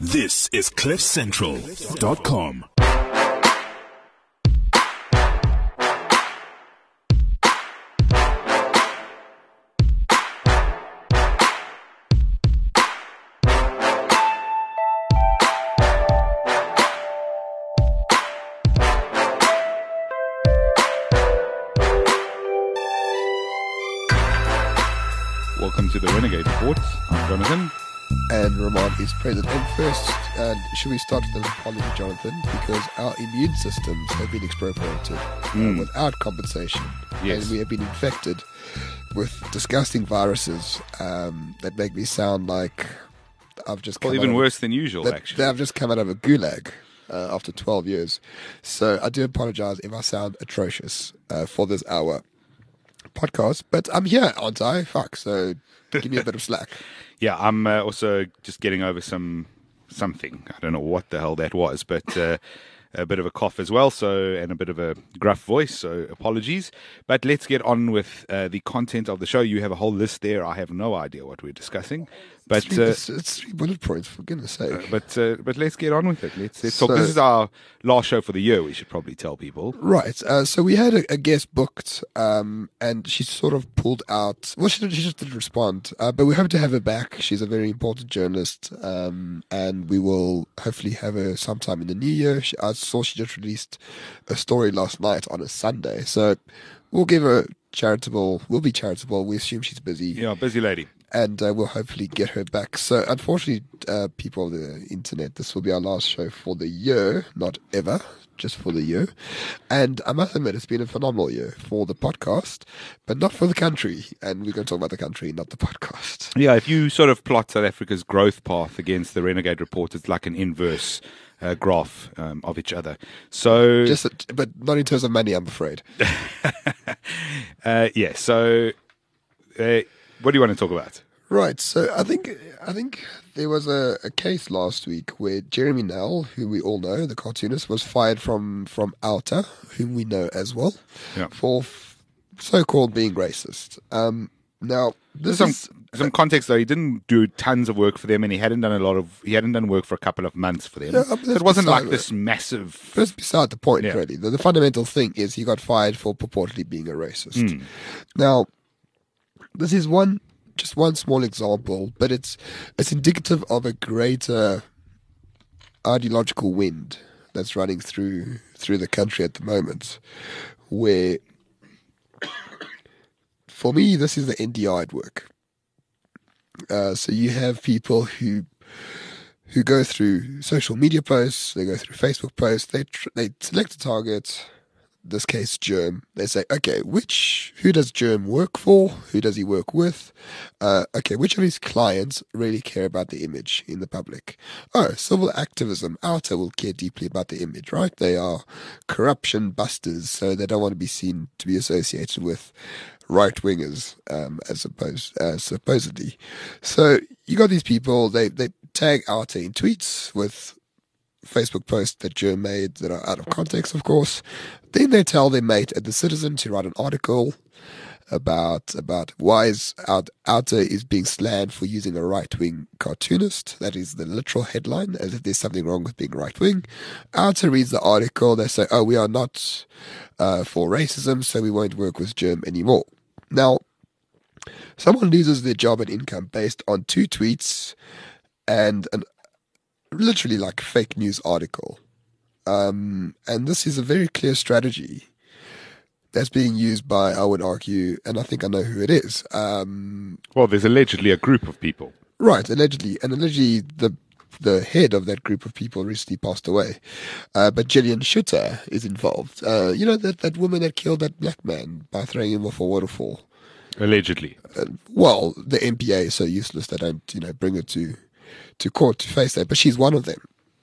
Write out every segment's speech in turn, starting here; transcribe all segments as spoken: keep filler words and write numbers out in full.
This is cliff central dot com. Welcome to the Renegade Report. I'm Jonathan. And Ramon is present. And first, uh, should we start with an apology, Jonathan? Because our immune systems have been expropriated Mm. uh, without compensation. Yes. And we have been infected with disgusting viruses um, that make me sound like I've just Well, come even out of, worse than usual, that, actually. that I've just come out of a gulag uh, after twelve years. So I do apologize if I sound atrocious uh, for this hour podcast. But I'm here, aren't I? Fuck, so give me a bit of slack. Yeah, I'm uh, also just getting over some something. I don't know what the hell that was, but uh, a bit of a cough as well, so and a bit of a gruff voice, so apologies. But let's get on with uh, the content of the show. You have a whole list there. I have no idea what we're discussing. But Three, uh, it's, it's three bullet points, for goodness sake. but uh, but let's get on with it. Let's let's talk. So- This is our last show for the year. We should probably tell people. Right. Uh, so we had a, a guest booked, um, and she sort of pulled out. Well, she, did, she just didn't respond. Uh, but we hope to have her back. She's a very important journalist, um, and we will hopefully have her sometime in the new year. She, I saw she just released a story last night on a Sunday, so we'll give her charitable. We'll be charitable. We assume she's busy. Yeah, busy lady. And uh, we'll hopefully get her back. So, unfortunately, uh, people of the internet, this will be our last show for the year, not ever, just for the year. And I must admit, it's been a phenomenal year for the podcast, but not for the country. And we're going to talk about the country, not the podcast. Yeah, if you sort of plot South Africa's growth path against the Renegade Report, it's like an inverse uh, graph um, of each other. So, Just, but not in terms of money, I'm afraid. uh, yeah. So, uh, what do you want to talk about? Right. So I think I think there was a, a case last week where Jeremy Nell, who we all know, the cartoonist, was fired from from Outer, whom we know as well, Yeah. for f- so-called being racist. Um, now this Some is some context though, he didn't do tons of work for them, and he hadn't done a lot of he hadn't done work for a couple of months for them. Yeah, so but it that's wasn't beside like it. this massive. First, beside the point, Yeah. really. The, the fundamental thing is he got fired for purportedly being a racist. Hmm. Now, this is one, just one small example, but it's it's indicative of a greater ideological wind that's running through through the country at the moment, where, for me, this is the N D I at work. Uh, so you have people who who go through social media posts, they go through Facebook posts, they tr- they select a target, this case Germ. They say, okay, which who does Germ work for? Who does he work with? Uh, okay, which of his clients really care about the image in the public? Oh, civil activism. Outer will care deeply about the image, right? They are corruption busters, so they don't want to be seen to be associated with right wingers, um, as opposed uh, supposedly. So you got these people. They they tag Outer in tweets with Facebook posts that Germ made that are out of context, of course. Then they tell their mate at The Citizen to write an article about about why is out, Outer is being slammed for using a right-wing cartoonist. That is the literal headline, as if there's something wrong with being right-wing. Outer reads the article. They say, oh, we are not uh, for racism, so we won't work with Germ anymore. Now, someone loses their job and income based on two tweets and an literally like a fake news article. Um, and this is a very clear strategy that's being used by, I would argue, and I think I know who it is. Um, Well, there's allegedly a group of people. right, allegedly. And allegedly the the head of that group of people recently passed away. Uh, but Gillian Schutter is involved. Uh, you know, that, that woman that killed that black man by throwing him off a waterfall. Allegedly. Uh, well, the M P A is so useless they don't, you know, bring her to to court to face that, but she's one of them.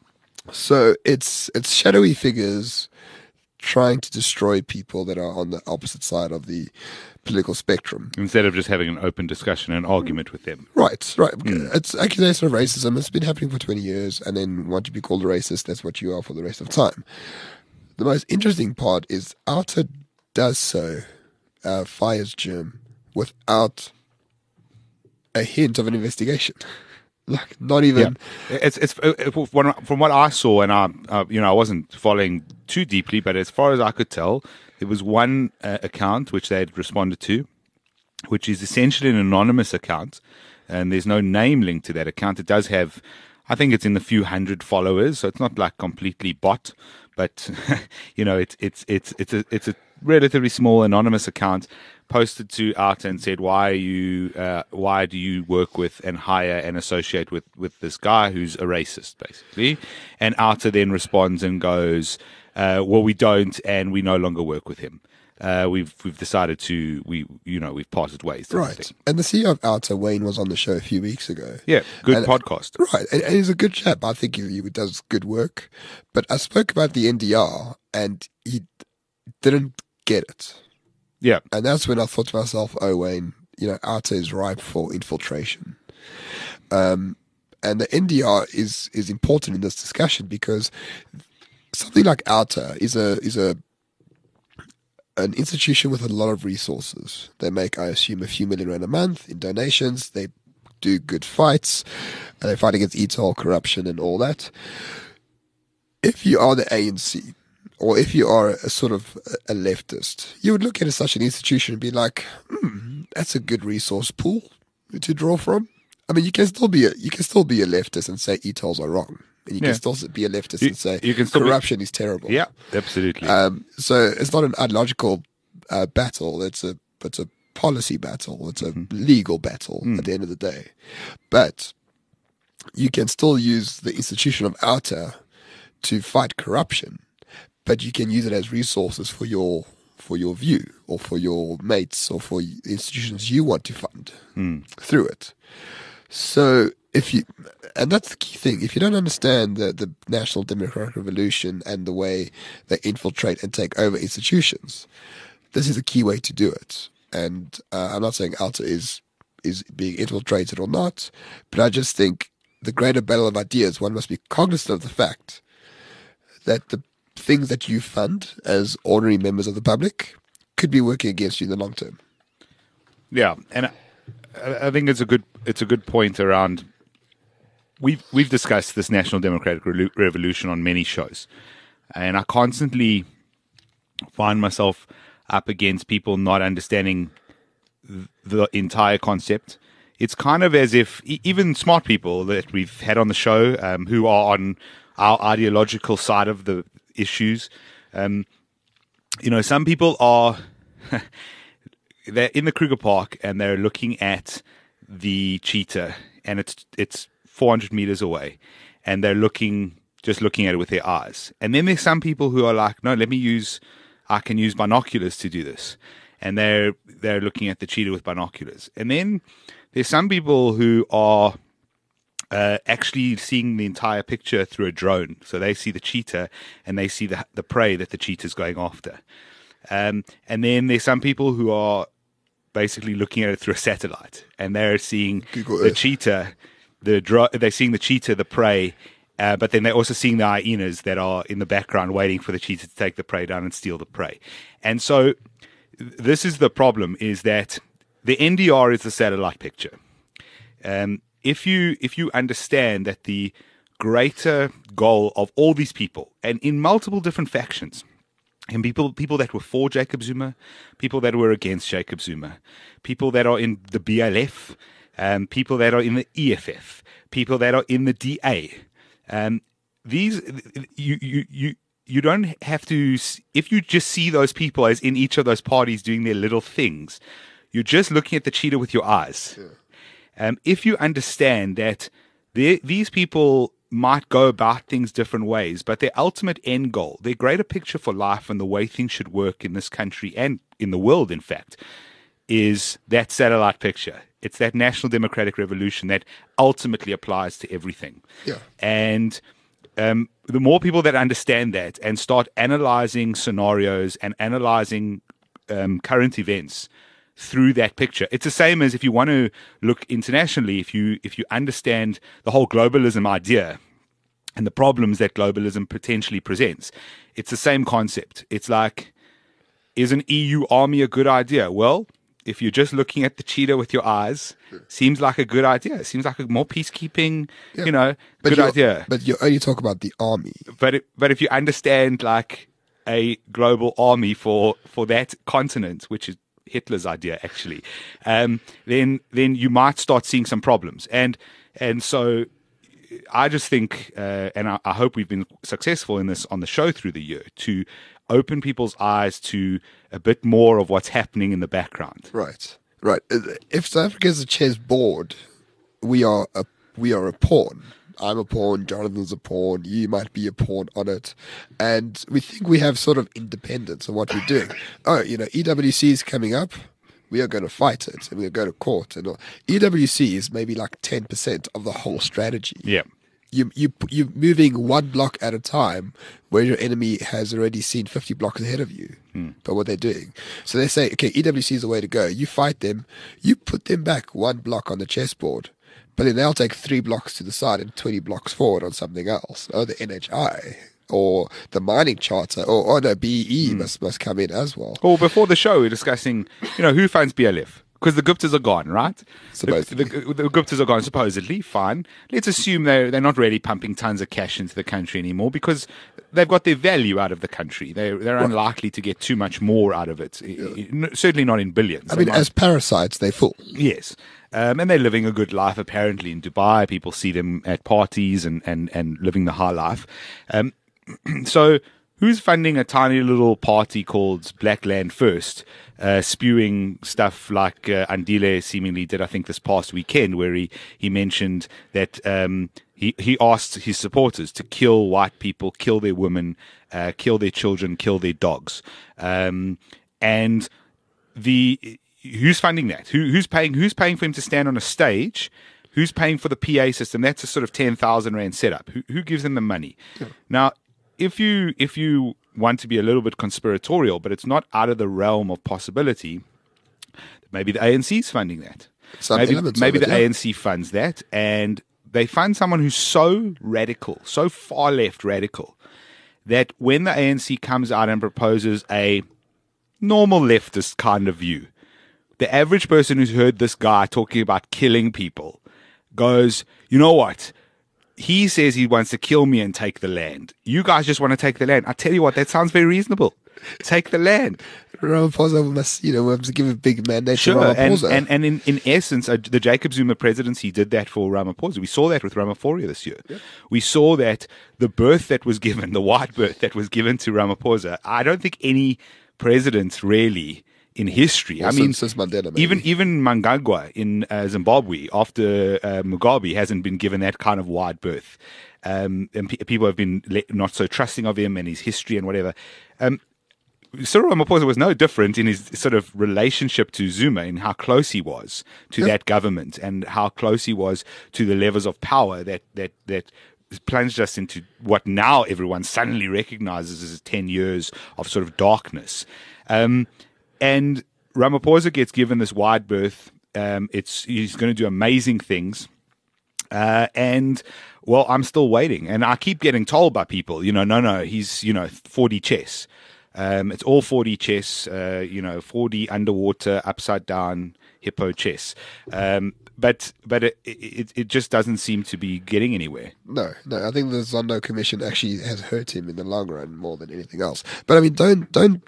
So it's it's shadowy figures trying to destroy people that are on the opposite side of the political spectrum. Instead of just having an open discussion and argument with them. Right, right. It's accusation of racism. It's been happening for twenty years, and then want to be called a racist, that's what you are for the rest of time. The most interesting part is Outer does so, uh, fires Germ without a hint of an investigation. Like, not even. Yeah. It's it's it, from what I saw, and I uh, you know I wasn't following too deeply, but as far as I could tell, there was one uh, account which they had responded to, which is essentially an anonymous account, and there's no name linked to that account. It does have, I think it's in the few hundred followers, so it's not like completely bot, but you know it's it's it's it's a it's a relatively small anonymous account posted to Outer and said, why are you uh, why do you work with and hire and associate with with this guy who's a racist, basically? And Outer then responds and goes, uh, well, we don't, and we no longer work with him. Uh, we've we've decided to we you know we've parted ways. Right, and the C E O of Outer, Wayne, was on the show a few weeks ago. Yeah, good and, podcast. Right, and, and he's a good chap. I think he, he does good work. But I spoke about the N D R, and he didn't get it. Yeah, and that's when I thought to myself, "Oh, Wayne, you know, Outer is ripe for infiltration." Um, and the N D R is is important in this discussion because something like Outer is a is a an institution with a lot of resources. They make, I assume, a few million rand a month in donations. They do good fights. And they fight against e toll, corruption, and all that. If you are the A N C, or if you are a sort of a leftist, you would look at such an institution and be like, hmm, that's a good resource pool to draw from. I mean, you can still be a, you can still be a leftist and say e tolls are wrong. And you yeah. can still be a leftist you, and say you can still corruption be, is terrible. Yeah, absolutely. Um, so it's not an ideological uh, battle. It's a it's a policy battle. It's a mm-hmm. legal battle mm. at the end of the day. But you can still use the institution of Outer to fight corruption, but you can use it as resources for your for your view or for your mates or for institutions you want to fund mm. through it. So if you, and that's the key thing, if you don't understand the, the National Democratic Revolution and the way they infiltrate and take over institutions, this is a key way to do it. And uh, I'm not saying Outer is is being infiltrated or not, but I just think the greater battle of ideas, one must be cognizant of the fact that the things that you fund as ordinary members of the public could be working against you in the long term. Yeah, and I, I think it's a good it's a good point around. We've we've discussed this National Democratic Re- Revolution on many shows, and I constantly find myself up against people not understanding the entire concept. It's kind of as if e- even smart people that we've had on the show, um, who are on our ideological side of the issues, um, you know, some people are they're in the Kruger Park and they're looking at the cheetah, and it's it's four hundred meters away, and they're looking just looking at it with their eyes. And then there's some people who are like, no, let me use. I can use binoculars to do this. And they're they're looking at the cheetah with binoculars. And then there's some people who are uh, actually seeing the entire picture through a drone. So they see the cheetah and they see the the prey that the cheetah's going after. Um, and then there's some people who are basically looking at it through a satellite, and they're seeing Google the Earth. cheetah, the dro- they're seeing the cheetah, the prey. Uh, but then they're also seeing the hyenas that are in the background waiting for the cheetah to take the prey down and steal the prey. And so this is the problem, is that the N D R is the satellite picture. Um, if you if you understand that the greater goal of all these people, and in multiple different factions, and people people that were for Jacob Zuma, people that were against Jacob Zuma, people that are in the B L F, um, people that are in the E F F, people that are in the D A, Um, these you you you you don't have to. If you just see those people as in each of those parties doing their little things, you're just looking at the cheetah with your eyes. Yeah. Um, if you understand that these people might go about things different ways, but their ultimate end goal, their greater picture for life and the way things should work in this country and in the world, in fact, is that satellite picture. It's that National Democratic Revolution that ultimately applies to everything. Yeah. And um, the more people that understand that and start analyzing scenarios and analyzing um, current events through that picture, it's the same as if you want to look internationally. If you if you understand the whole globalism idea and the problems that globalism potentially presents, it's the same concept. It's like, is an E U army a good idea? Well, if you're just looking at the cheetah with your eyes, seems like a good idea. It seems like a more peacekeeping, Yeah. you know, But good you're- idea. But you only talk about the army. But it, but if you understand like a global army for for that continent, which is Hitler's idea actually, um, then then you might start seeing some problems. And and so I just think, uh, and I, I hope we've been successful in this on the show through the year to open people's eyes to a bit more of what's happening in the background. Right. Right. If South Africa is a chess board, we are a we are a pawn. I'm a pawn. Jonathan's a pawn. You might be a pawn on it, and we think we have sort of independence of what we're doing. Oh, you know, E W C is coming up. We are going to fight it, and we're going to court. And all. E W C is maybe like ten percent of the whole strategy. Yeah. You you you're moving one block at a time, where your enemy has already seen fifty blocks ahead of you. Hmm. By what they're doing, so they say, okay, E W C is the way to go. You fight them, you put them back one block on the chessboard, but then they'll take three blocks to the side and twenty blocks forward on something else. Oh, the N H I or the mining charter, or oh no, B E Hmm. must must come in as well. Well, before the show, we were discussing, you know, who funds B L F? Because the Guptas are gone, right? The, Supposedly. the, the Guptas are gone, supposedly. Fine. Let's assume they're, they're not really pumping tons of cash into the country anymore because they've got their value out of the country. They're, they're unlikely to get too much more out of it. I- I- certainly not in billions. I They mean, might- as parasites, they're full. Yes. Um, and they're living a good life apparently in Dubai. People see them at parties and, and, and living the high life. Um, so who's funding a tiny little party called Black Land First, uh, spewing stuff like uh, Andile seemingly did, I think, this past weekend, where he, he mentioned that um, he, he asked his supporters to kill white people, kill their women, uh, kill their children, kill their dogs. Um, and the who's funding that? Who, who's paying? Who's paying for him to stand on a stage? Who's paying for the P A system? That's a sort of ten thousand rand setup. Who, who gives them the money? Yeah. Now, if you if you want to be a little bit conspiratorial, but it's not out of the realm of possibility, maybe the A N C is funding that. Some maybe elements maybe of it, the yeah. A N C funds that, and they fund someone who's so radical, so far left radical, that when the A N C comes out and proposes a normal leftist kind of view, the average person who's heard this guy talking about killing people goes, you know what? He says he wants to kill me and take the land. You guys just want to take the land. I tell you what, that sounds very reasonable. Take the land. Ramaphosa must, you know, must give a big mandate to Sure. And, Ramaphosa. and, and in, in essence, uh, the Jacob Zuma presidency did that for Ramaphosa. We saw that with Ramaphosa this year. Yeah. We saw that the birth that was given, the white birth that was given to Ramaphosa, I don't think any president really in history. Well, I mean, since Mandela, maybe. even even Mnangagwa in uh, Zimbabwe after uh, Mugabe hasn't been given that kind of wide berth, um, and pe- people have been le- not so trusting of him and his history and whatever. Um, Cyril Ramaphosa was no different in his sort of relationship to Zuma and how close he was to that government and how close he was to the levels of power that that that. plunged us into what now everyone suddenly recognizes as ten years of sort of darkness. Um, and Ramaphosa gets given this wide berth. Um, it's he's going to do amazing things. Uh, and, well, I'm still waiting. And I keep getting told by people, you know, no, no, he's, you know, four D chess. Um, it's all four D chess, uh, you know, four D underwater, upside down, hippo chess. Um, but but it, it it just doesn't seem to be getting anywhere. No, no. I think the Zondo Commission actually has hurt him in the long run more than anything else. But I mean, don't don't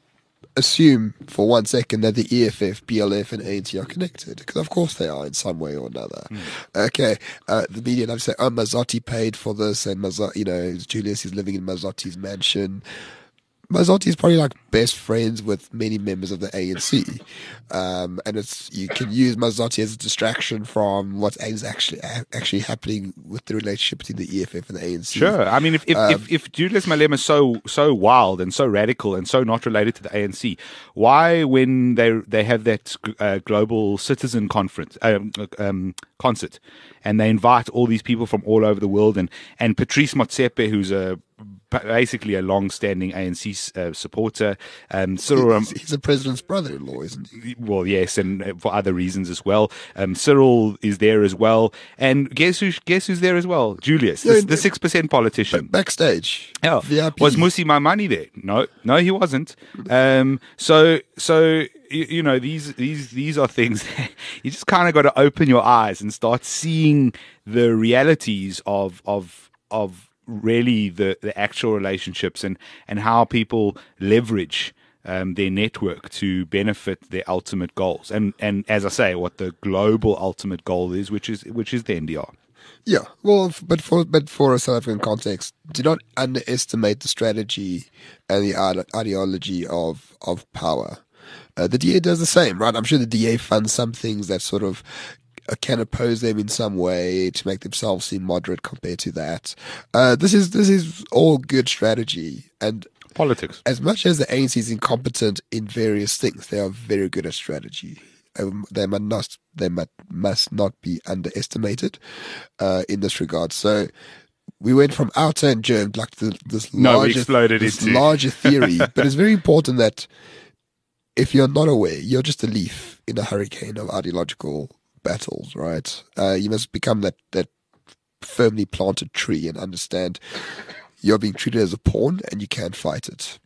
assume for one second that the E F F, B L F, and A N C are connected, because of course they are in some way or another. Mm. Okay, uh, the media loves to say, "Oh, Mazotti paid for this," and Mazotti, you know, Julius is living in Mazotti's mansion. Mazotti is probably like best friends with many members of the A N C, um, and it's you can use Mazotti as a distraction from what's actually actually happening with the relationship between the E F F and the A N C. Sure, I mean, if if, Um, if, if Julius Malema is so so wild and so radical and so not related to the A N C, why, when they they have that uh, global citizen conference um, um, concert, and they invite all these people from all over the world, and and Patrice Motsepe, who's a basically a long-standing A N C uh, supporter. Um, Cyril, Ram- he's, he's the president's brother-in-law, isn't he? well, yes, and for other reasons as well. Um, Cyril is there as well, and guess who? Guess who's there as well? Julius, Yeah, the six percent politician. Backstage. Yeah. V I P. Was Musi Maimane there? No, no, he wasn't. Um, so, so you, you know, these these these are things that you just kind of got to open your eyes and start seeing the realities of of of really the, the actual relationships and, and how people leverage um, their network to benefit their ultimate goals. And and as I say, what the global ultimate goal is, which is which is the N D R. Yeah, well, f- but for but for a South African context, do not underestimate the strategy and the ide- ideology of of power. Uh, the D A does the same, right? I'm sure the D A funds some things that sort of uh, can oppose them in some way to make themselves seem moderate compared to that. Uh, this is this is all good strategy, and Politics. as much as the A N C is incompetent in various things, they are very good at strategy. Um, they must not they must, must not be underestimated uh, in this regard. So we went from outer and germ like the, this No, we larger exploded this into- larger theory, but it's very important that if you're not aware, you're just a leaf in a hurricane of ideological battles, right? Uh, you must become that that firmly planted tree and understand you're being treated as a pawn and you can't fight it.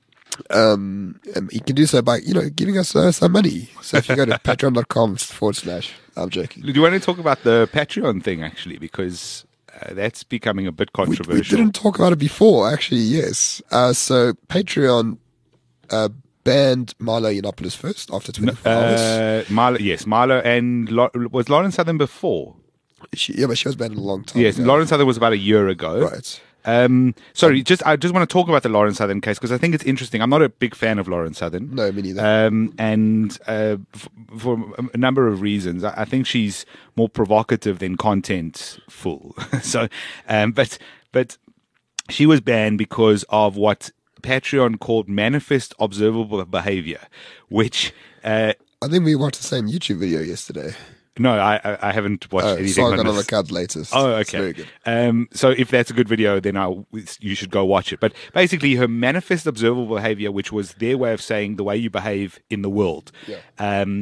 Um, and you can do so by, you know, giving us uh, some money. So if you go to patreon.com forward slash, I'm joking. Do you want to talk about the Patreon thing, actually? Because uh, that's becoming a bit We, controversial. we didn't talk about it before, actually, yes. Uh, so Patreon uh, banned Milo Yiannopoulos first after twenty-four hours. Uh, Milo, yes, Milo and Lo- was Lauren Southern before? She, yeah, but she was banned a long time Yes, ago. Lauren Southern was about a year ago. Right. Um, sorry, just I just want to talk about the Lauren Southern case because I think it's interesting. I'm not a big fan of Lauren Southern. No, me neither. Um, and uh, f- for a number of reasons, I I think she's more provocative than contentful. so, um, but but she was banned because of what Patreon called manifest observable behavior, which uh, I think we watched the same YouTube video yesterday. no, I I I haven't watched Oh, anything on Sargon of this. Akkad's latest. Oh, It's okay. very good. Um, so if that's a good video, then I, you should go watch it. But basically, her manifest observable behavior, which was their way of saying the way you behave in the world, Yeah. um,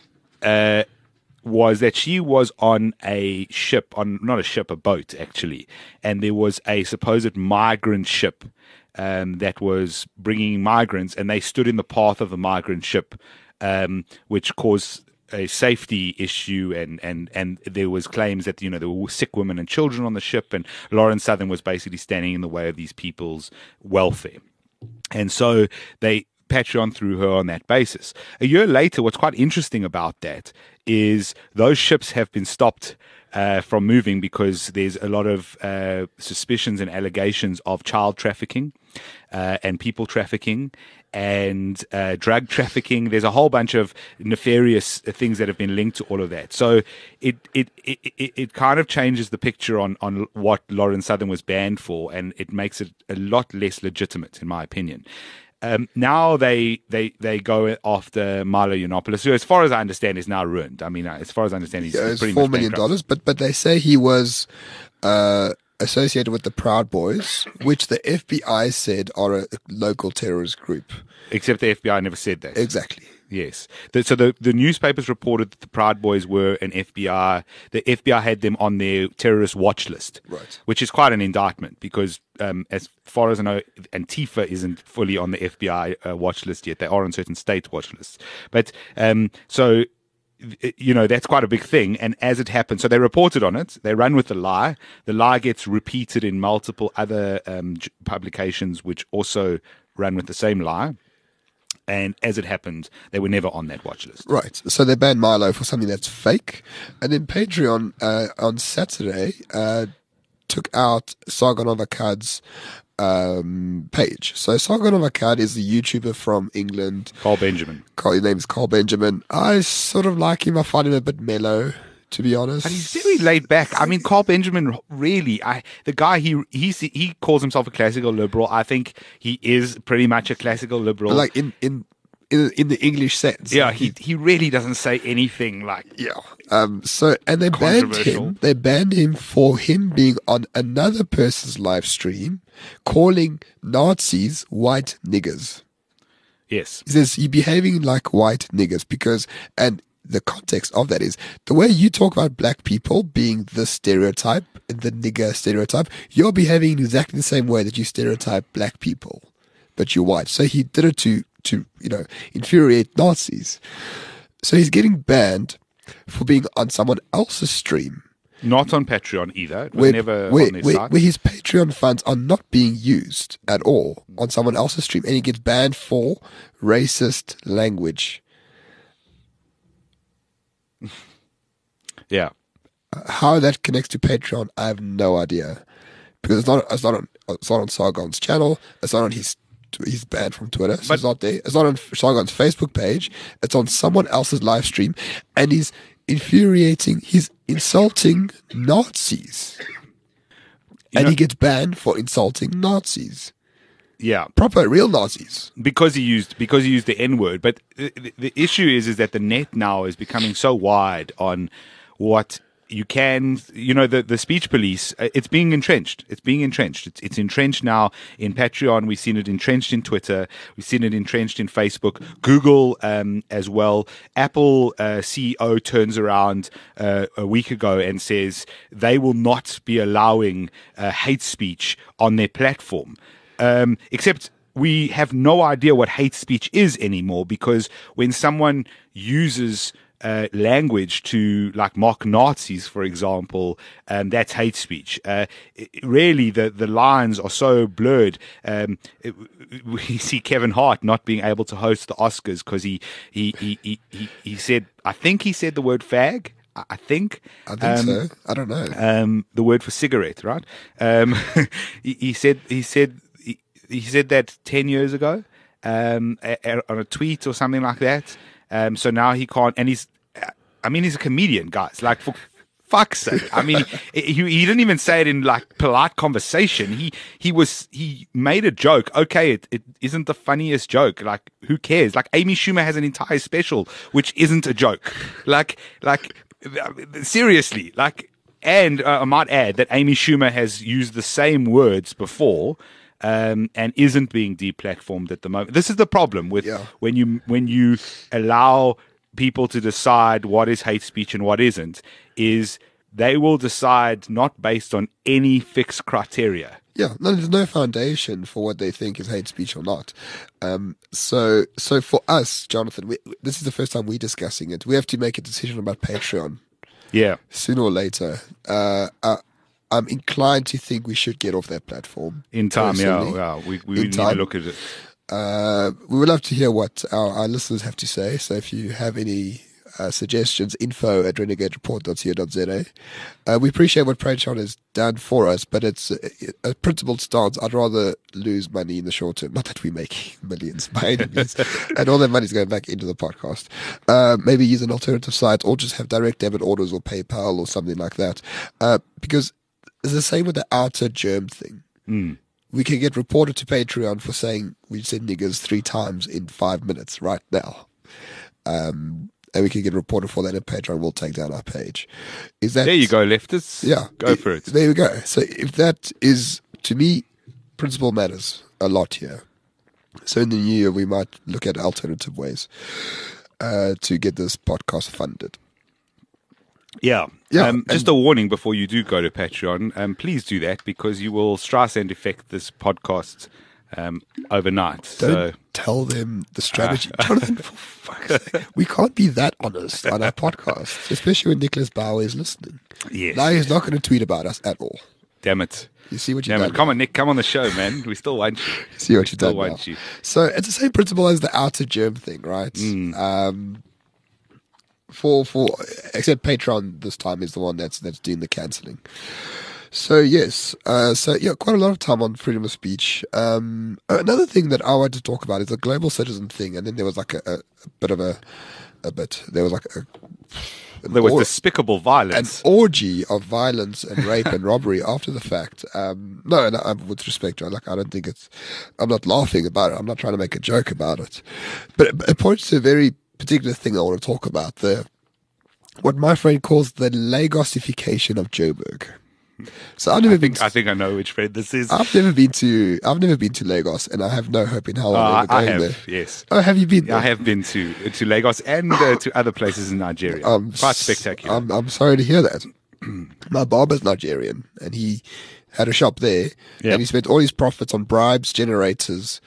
uh, was that she was on a ship, on not a ship, a boat actually, and there was a supposed migrant ship um, that was bringing migrants, and they stood in the path of the migrant ship, um, which caused a safety issue, and, and, and there was claims that, you know, there were sick women and children on the ship, and Lauren Southern was basically standing in the way of these people's welfare. And so they Patreon threw her on that basis. A year later, what's quite interesting about that is those ships have been stopped uh, from moving because there's a lot of uh, suspicions and allegations of child trafficking uh, and people trafficking and uh, drug trafficking. There's a whole bunch of nefarious things that have been linked to all of that. So it it it, it, it kind of changes the picture on, on what Lauren Southern was banned for, and it makes it a lot less legitimate, in my opinion. Um, now they, they they go after Milo Yiannopoulos, who, as far as I understand, is now ruined. I mean, as far as I understand, he's Yeah, it's pretty four much million bankrupt. dollars, but but they say he was uh, associated with the Proud Boys, which the F B I said are a local terrorist group. Except the F B I never said that. Exactly. Yes. The, so the, the newspapers reported that the Proud Boys were an F B I. The F B I had them on their terrorist watch list, Right. which is quite an indictment because, um, as far as I know, Antifa isn't fully on the F B I uh, watch list yet. They are on certain state watch lists. But um, so, you know, that's quite a big thing. And as it happened, so they reported on it. They run with the lie. The lie gets repeated in multiple other um, j- publications, which also run with the same lie. And as it happened, they were never on that watch list. Right. So they banned Milo for something that's fake. And then Patreon uh, on Saturday uh, took out Sargon of Akkad's um, page. So Sargon of Akkad is a YouTuber from England. Carl Benjamin. Carl, his name is Carl Benjamin. I sort of like him. I find him a bit mellow, to be honest. But he's very laid back. I mean, Carl Benjamin, really, I the guy, he he's, he calls himself a classical liberal. I think he is pretty much a classical liberal. But like in, in in, in the English sense. Yeah, he he really doesn't say anything like Yeah. Um. So, and they banned Controversial. him. They banned him for him being on another person's live stream, calling Nazis white niggers. yes, He says you're behaving like white niggers because, and the context of that is the way you talk about black people being the stereotype, the nigger stereotype. You're behaving in exactly the same way that you stereotype black people, but you're white. So he did it to to you know infuriate Nazis. So he's getting banned for being on someone else's stream not on Patreon either. It was where, never where, on their where, site. where his Patreon funds are not being used at all on someone else's stream, and he gets banned for racist language. Yeah, How that connects to Patreon, I have no idea, because it's not it's not on it's not on Sargon's channel. It's not on his he's banned from Twitter. So But- it's not there. It's not on Sargon's Facebook page. It's on someone else's live stream, and he's infuriating. He's insulting Nazis, and know- he gets banned for insulting Nazis, yeah. proper real Nazis. because he used because he used the N word. But the, the, the issue is is that the net now is becoming so wide on what you can, you know, the, the speech police. uh, It's being entrenched. It's being entrenched. It's it's entrenched now in Patreon. We've seen it entrenched in Twitter. We've seen it entrenched in Facebook, Google um, as well. Apple uh, C E O turns around uh, a week ago and says they will not be allowing uh, hate speech on their platform. Um, except we have no idea what hate speech is anymore, because when someone uses uh, language to like mock Nazis, for example, um, that's hate speech. Uh, it, really, the, the lines are so blurred. Um, it, we see Kevin Hart not being able to host the Oscars because he he, he, he, he he said, I think he said the word fag. I I think. I think Um, so. I don't know. um, the word for cigarette, right? Um, he, he said he said he, he said that ten years ago um, a, a, on a tweet or something like that. Um, so now he can't, and he's, I mean, he's a comedian, guys. Like for fuck's sake, I mean, he, he didn't even say it in like polite conversation. He he was he made a joke. Okay, it, it isn't the funniest joke. Like who cares? Like Amy Schumer has an entire special which isn't a joke. Like like. Seriously, like, and uh, I might add that Amy Schumer has used the same words before, um, and isn't being deplatformed at the moment. This is the problem with Yeah. when you when you allow people to decide what is hate speech and what isn't. Is they will decide not based on any fixed criteria. Yeah, no, there's no foundation for what they think is hate speech or not. Um, so, so for us, Jonathan, we, this is the first time we're discussing it. We have to make a decision about Patreon Yeah, sooner or later. Uh, uh, I'm inclined to think we should get off that platform in time. Yeah, personally. yeah, we we In need to time. look at it. Uh, we would love to hear what our, our listeners have to say. So if you have any uh, suggestions, info at renegade report dot co dot za. Uh, we appreciate what Patreon has done for us, but it's a, a principled stance. I'd rather lose money in the short term. Not that we make millions by any means, and all that money's going back into the podcast. Uh, maybe use an alternative site, or just have direct debit orders or PayPal or something like that. Uh, because it's the same with the outer germ thing. Mm. We can get reported to Patreon for saying we said niggers three times in five minutes right now. Um, and we can get reported for that, and Patreon will take down our page. Is that There you go, leftists. Yeah, go for it. There we go. So if that is, to me, principle matters a lot here. So in the new year, we might look at alternative ways uh, to get this podcast funded. Yeah. Yeah, Um, just and- a warning before you do go to Patreon. Um, please do that, because you will Streisand effect this podcast um, overnight. Don't So tell them the strategy. Jonathan, for fuck's sake, we can't be that honest on our podcast, especially when Nicholas Bauer is listening. yes, Now he's not going to tweet about us at all. damn it, You see what you've damn done? it. Come on, Nick, come on the show, man. We still want you. See what you've Still done now. want you. So it's the same principle as the outer germ thing, right? Mm. Um, for for except Patreon this time is the one that's that's doing the cancelling. So yes, uh, so yeah, quite a lot of time on freedom of speech. Um, another thing that I wanted to talk about is the global citizen thing, and then there was like a, a, a bit of a a bit. There was like a an There was or- despicable an violence. orgy of violence and rape and robbery after the fact. Um, no, no, um, with respect, John, like I don't think it's. I'm not laughing about it. I'm not trying to make a joke about it, but it, it points to a very particular thing I want to talk about. The what my friend calls the Lagosification of Joburg. So I've never I been. think To, I think I know which friend this is. I've never been to. I've never been to Lagos, and I have no hope in hell Uh, I'm I, ever I going have, there. yes. Oh, have you been Yeah, there? I have been to to Lagos and uh, to other places in Nigeria. I'm Quite s- spectacular. I'm, I'm sorry to hear that. My barber's Nigerian, and he had a shop there, Yeah. and he spent all his profits on bribes, generators,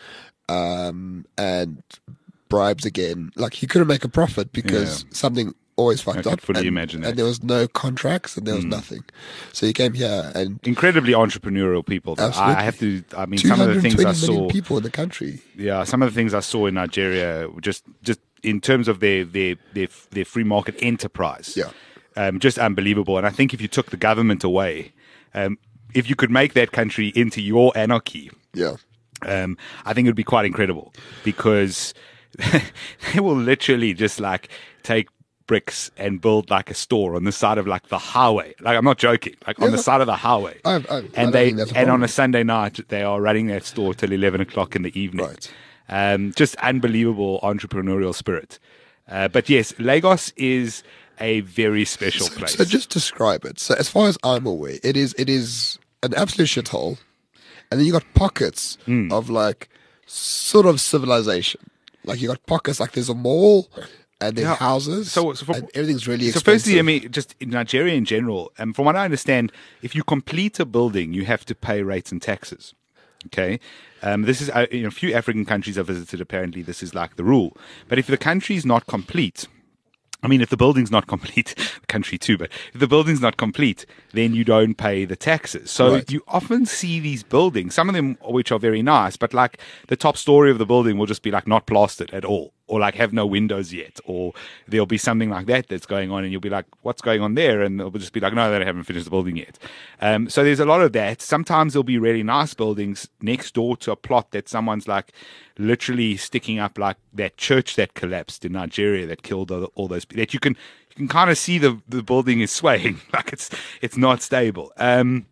um, and bribes again. Like he couldn't make a profit because Yeah. something always fucked I can up, fully and, imagine that. Hmm. and there was no contracts, and there was nothing. So he came here, and Incredibly entrepreneurial people. though. I, Absolutely. I have to. I mean, two some of the hundred things twenty I million saw. people in the country. Yeah, some of the things I saw in Nigeria, were just just in terms of their their their, their free market enterprise. Yeah. um, just unbelievable. And I think if you took the government away, um, if you could make that country into your anarchy, Yeah. um, I think it would be quite incredible because they will literally just like take bricks and build like a store on the side of like the highway. Like I'm not joking, like on the Yeah. side of the highway. I've- I've- I don't and they think that's a and on problem. a Sunday night they are running that store till eleven o'clock in the evening. Right. Um, just unbelievable entrepreneurial spirit. Uh, but yes, Lagos is a very special So, place. so just describe it. So as far as I'm aware, it is it is an absolute shithole, and then you got pockets Hmm. of like sort of civilization. Like you got pockets like there's a mall and there's Yeah. So, So- so for- and everything's really So expensive. firstly, I mean, just in Nigeria in general, um, from what I understand, if you complete a building, you have to pay rates and taxes. Okay, um, this is uh, in a few African countries I visited. Apparently, this is like the rule. But if the country is not complete, I mean, if the building's not complete, the country too, but if the building's not complete, then you don't pay the taxes. So Right. you often see these buildings, some of them which are very nice, but like the top story of the building will just be like not plastered at all, or like have no windows yet, or there'll be something like that that's going on, and you'll be like, what's going on there? And they'll just be like, no, they haven't finished the building yet. Um, so there's a lot of that. Sometimes there'll be really nice buildings next door to a plot that someone's like literally sticking up, like that church that collapsed in Nigeria that killed all, all those people. That you can you can kind of see the the building is swaying, like it's it's not stable. Um,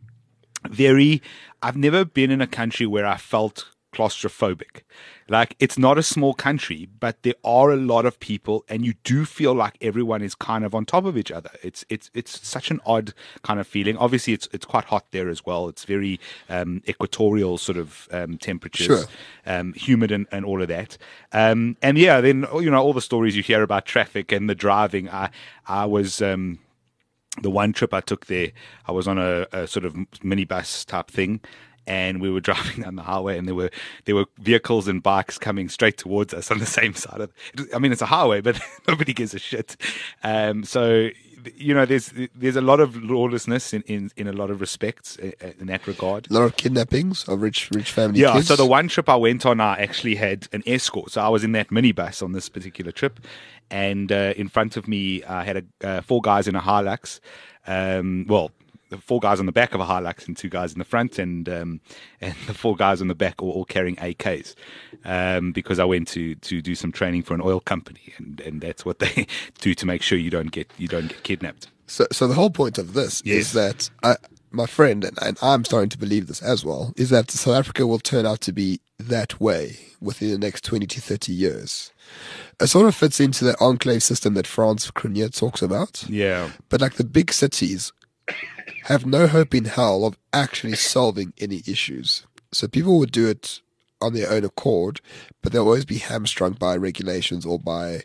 very. I've never been in a country where I felt claustrophobic. Like it's not a small country, but there are a lot of people, and you do feel like everyone is kind of on top of each other. It's it's it's such an odd kind of feeling. Obviously, it's it's quite hot there as well. It's very um, equatorial sort of um, temperatures, Sure. um, humid and, and all of that. Um, and yeah, then you know all the stories you hear about traffic and the driving. I I was. Um, the one trip I took there, I was on a, a sort of minibus type thing, and we were driving down the highway, and there were there were vehicles and bikes coming straight towards us on the same side of. I mean, it's a highway, but nobody gives a shit. Um, so you know, there's there's a lot of lawlessness in, in, in a lot of respects in, in that regard. a lot of kidnappings of rich rich family Yeah, kids. so the one trip I went on, I actually had an escort. So I was in that minibus on this particular trip, and uh, in front of me, I had a, uh, four guys in a Hilux. Um, well, the four guys on the back of a Hilux and two guys in the front, and um, and the four guys on the back were all carrying A Ks um, because I went to to do some training for an oil company, and, and that's what they do to make sure you don't get you don't get kidnapped. So, so the whole point of this Yes. is that I, my friend, and, and I'm starting to believe this as well, is that South Africa will turn out to be that way within the next twenty to thirty years. It sort of fits into the enclave system that Franz Crunier talks about. Yeah, But like the big cities have no hope in hell of actually solving any issues. So people would do it on their own accord, but they'll always be hamstrung by regulations or by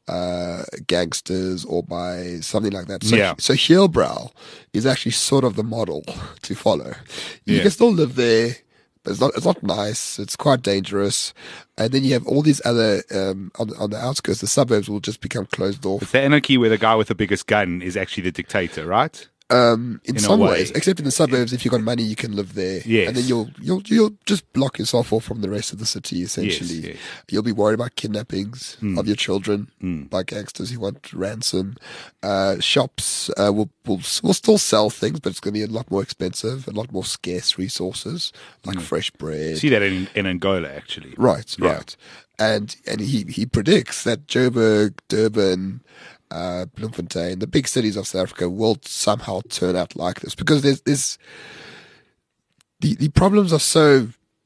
uh, gangsters or by something like that. So, Yeah. so Heilbrow is actually sort of the model to follow. You Yeah. can still live there, but it's not, it's not nice. It's quite dangerous. And then you have all these other, um, on, on the outskirts, the suburbs will just become closed off. it's the anarchy where the guy with the biggest gun is actually the dictator, right? Um, in, In a some way. ways, except in the suburbs, if you've got money, you can live there. Yes. And then you'll you'll you'll just block yourself off from the rest of the city. Essentially, Yes, yes. you'll be worried about kidnappings of your children by gangsters who want ransom. Uh, shops uh, will, will will still sell things, but it's going to be a lot more expensive, a lot more scarce resources like fresh bread. See that in, in Angola, actually. Right, Yeah. right. And and he, he predicts that Joburg, Durban, uh, Bloemfontein, the big cities of South Africa will somehow turn out like this because there's, there's the the problems are so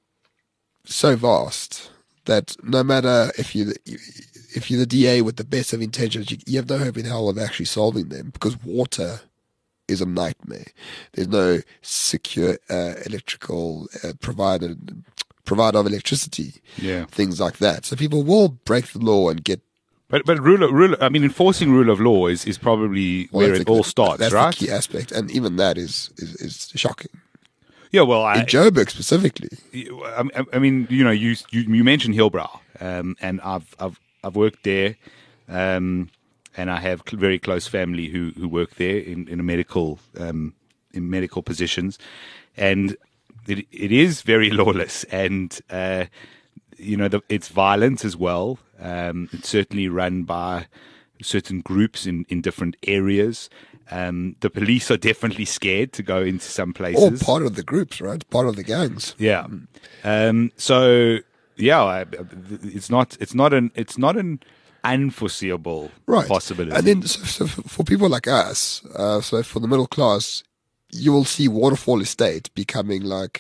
so vast that no matter if you if you're the D A with the best of intentions, you, you have no hope in hell of actually solving them because water is a nightmare. There's no secure uh, electrical uh, provider provider of electricity, Yeah. things like that. So people will break the law and get. But but rule of, rule. I mean, enforcing rule of law is, is probably Well, where that's it the- all starts, that's right? the key aspect, and even that is is, is shocking. Yeah. Well, I, In Joburg specifically, I, I mean, you know, you you, you mentioned Hillbrow, um, and I've I've I've worked there, um, and I have cl- very close family who, who work there in in a medical um, in medical positions, and it it is very lawless, and uh, you know, the, it's violent as well. Um, it's certainly run by certain groups in, in different areas. Um, the police are definitely scared to go into some or places. part of the groups, right? Part of the gangs. Yeah. Um, so yeah, I, it's not it's not an it's not an unforeseeable Right. possibility. And then so, so for for people like us, uh, so for the middle class, you will see Waterfall Estate becoming like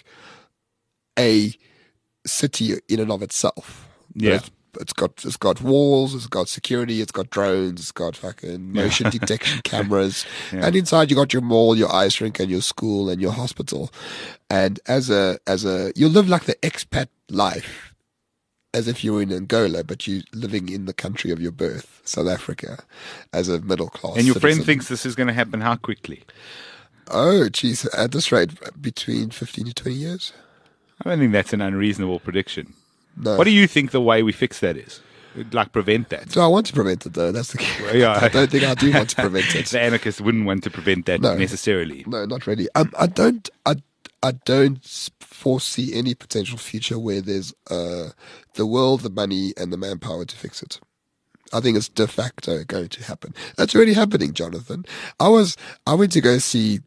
a city in and of itself. Yeah. It's, it's got it's got walls, it's got security, it's got drones, it's got fucking motion detection cameras, Yeah. and inside you got your mall, your ice rink, and your school and your hospital. And as a as a you live like the expat life, as if you were in Angola, but you're living in the country of your birth, South Africa, as a middle class. and your friend citizen. thinks this is going to happen how quickly? Oh, geez, at this rate, between fifteen to twenty years. I don't think that's an unreasonable prediction. No. What do you think the way we fix that is? Like prevent that? So I want to prevent it, though. That's the key. Well, yeah. I don't think I do want to prevent it. The anarchists wouldn't want to prevent that No. necessarily. No, not really. Um, I don't. I, I don't foresee any potential future where there's uh, the will, the money, and the manpower to fix it. I think it's de facto going to happen. That's already happening, Jonathan. I was. I went to go see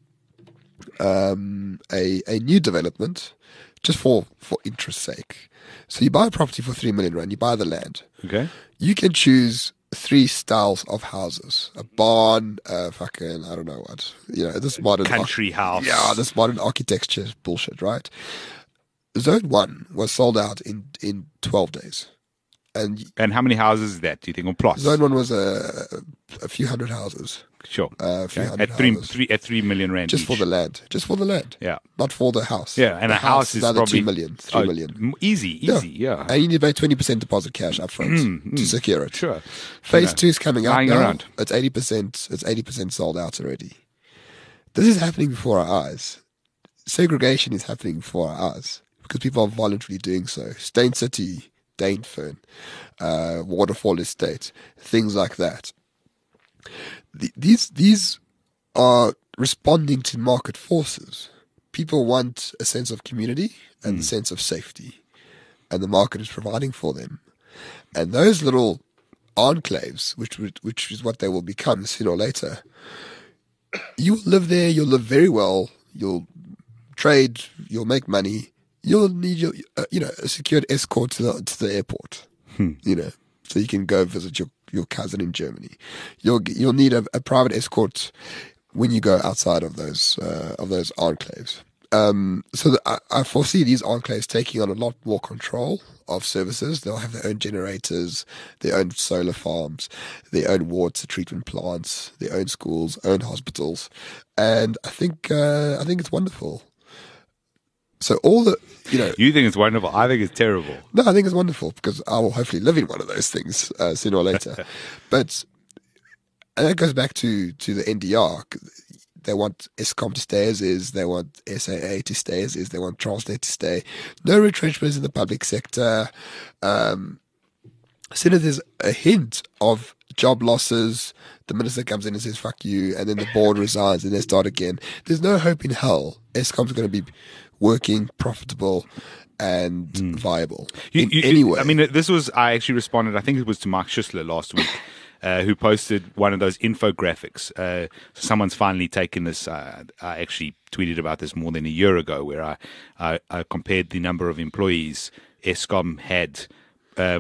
um, a a new development just for for interest's sake. So you buy a property for three million rand. You buy the land. Okay. You can choose three styles of houses: a barn, uh, fucking I don't know what, you know, this modern Country house. Yeah, this modern architecture is bullshit, right? Zone one was sold out in in twelve days, and And how many houses is that, do you think, on plots? zone one was a a few hundred houses, Sure. uh, a few Okay. hundred At three, houses, three, at three million rand just each. for the land, just for the land, Yeah. not for the house. Yeah, and the a house is another probably two million, three oh, million. m- Easy, easy, yeah. And you need to pay twenty percent deposit cash up front to secure it. Sure. Phase Yeah. two is coming out Lying now. around. It's eighty percent. It's eighty percent sold out already. This is happening before our eyes. Segregation is happening before our eyes because people are voluntarily doing so. Stain City, Dainfern, uh, Waterfall Estate, things like that. The, these these are responding to market forces. People want a sense of community and a sense of safety, and the market is providing for them. And those little enclaves, which would- which is what they will become sooner or later, you will live there. You'll live very well. You'll trade. You'll make money. You'll need your, uh, you know, a secured escort to the to the airport. You know, so you can go visit your, your cousin in Germany. You'll you'll need a, a private escort when you go outside of those uh, of those enclaves. Um, so that I, I foresee these enclaves taking on a lot more control of services. They'll have their own generators, their own solar farms, their own water treatment plants, their own schools, own hospitals, and I think uh, I think it's wonderful. So all the you know. You think it's wonderful. I think it's terrible. No, I think it's wonderful because I will hopefully live in one of those things uh, sooner or later. But and that goes back to, to the N D R. They want Eskom to stay as is. They want S A A to stay as is. They want Transnet to stay. No retrenchments in the public sector. Um, as soon as there's a hint of job losses, the minister comes in and says, fuck you, and then the board resigns and they start again. There's no hope in hell Eskom's going to be working, profitable, and viable You- in you- any way. I mean, this was, I actually responded, I think it was to Mark Schussler last week, uh, who posted one of those infographics. Uh, so someone's finally taken this. Uh, I actually tweeted about this more than a year ago, where I, I, I compared the number of employees Eskom had um,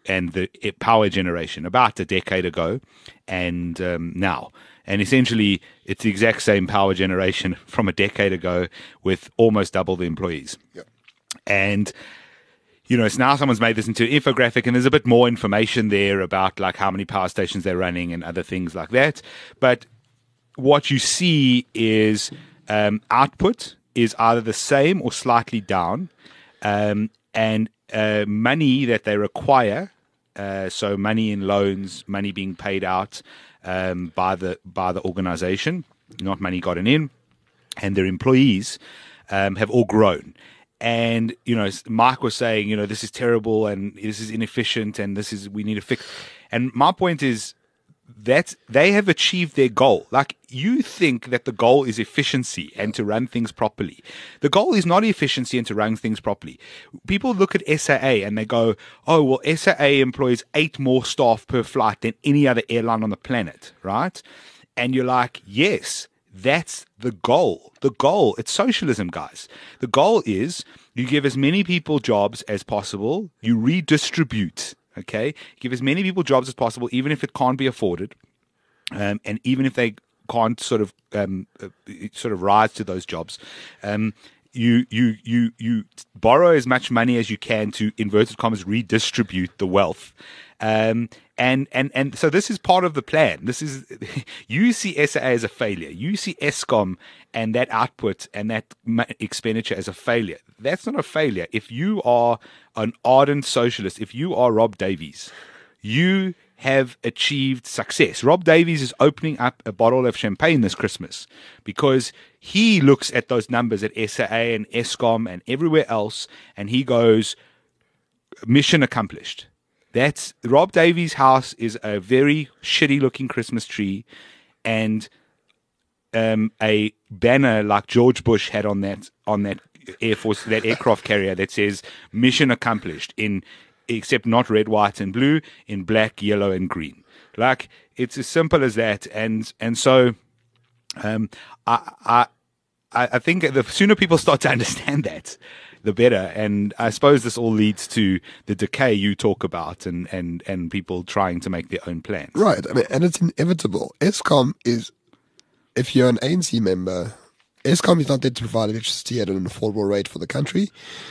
and the eh, power generation about a decade ago and um, now. And essentially, it's the exact same power generation from a decade ago with almost double the employees. Yep. And, you know, so now someone's made this into an infographic, and there's a bit more information there about like how many power stations they're running and other things like that. But what you see is um, output is either the same or slightly down, um, and uh, money that they require, uh, so money in loans, money being paid out um, by the by the organization, not money gotten in, and their employees um, have all grown. And, you know, Mike was saying, you know, this is terrible and this is inefficient and this is, we need to fix. And my point is that they have achieved their goal. Like, you think that the goal is efficiency and to run things properly. The goal is not efficiency and to run things properly. People look at S A A and they go, oh, well, S A A employs eight more staff per flight than any other airline on the planet, right? And you're like, yes. That's the goal. The goal, it's socialism, guys. The goal is you give as many people jobs as possible. You redistribute, okay? Give as many people jobs as possible, even if it can't be afforded. Um, and even if they can't sort of um, uh, sort of rise to those jobs. Um, you, you, you, you borrow as much money as you can to, inverted commas, redistribute the wealth. Um, and, and, and so this is part of the plan. This is, you see S A A as a failure. You see Eskom and that output and that expenditure as a failure. That's not a failure. If you are an ardent socialist, if you are Rob Davies, you have achieved success. Rob Davies is opening up a bottle of champagne this Christmas because he looks at those numbers at S A A and Eskom and everywhere else, and he goes, mission accomplished. That's Rob Davies' house is a very shitty looking Christmas tree and um, a banner like George Bush had on that on that Air Force, that aircraft carrier that says mission accomplished in, except not red, white, and blue, in black, yellow, and green. Like, it's as simple as that. And and so um, I, I I think the sooner people start to understand that, the better. And I suppose this all leads to the decay you talk about and, and, and people trying to make their own plans. Right. I mean, and it's inevitable. Eskom is, if you're an A N C member, Eskom is not there to provide electricity at an affordable rate for the country.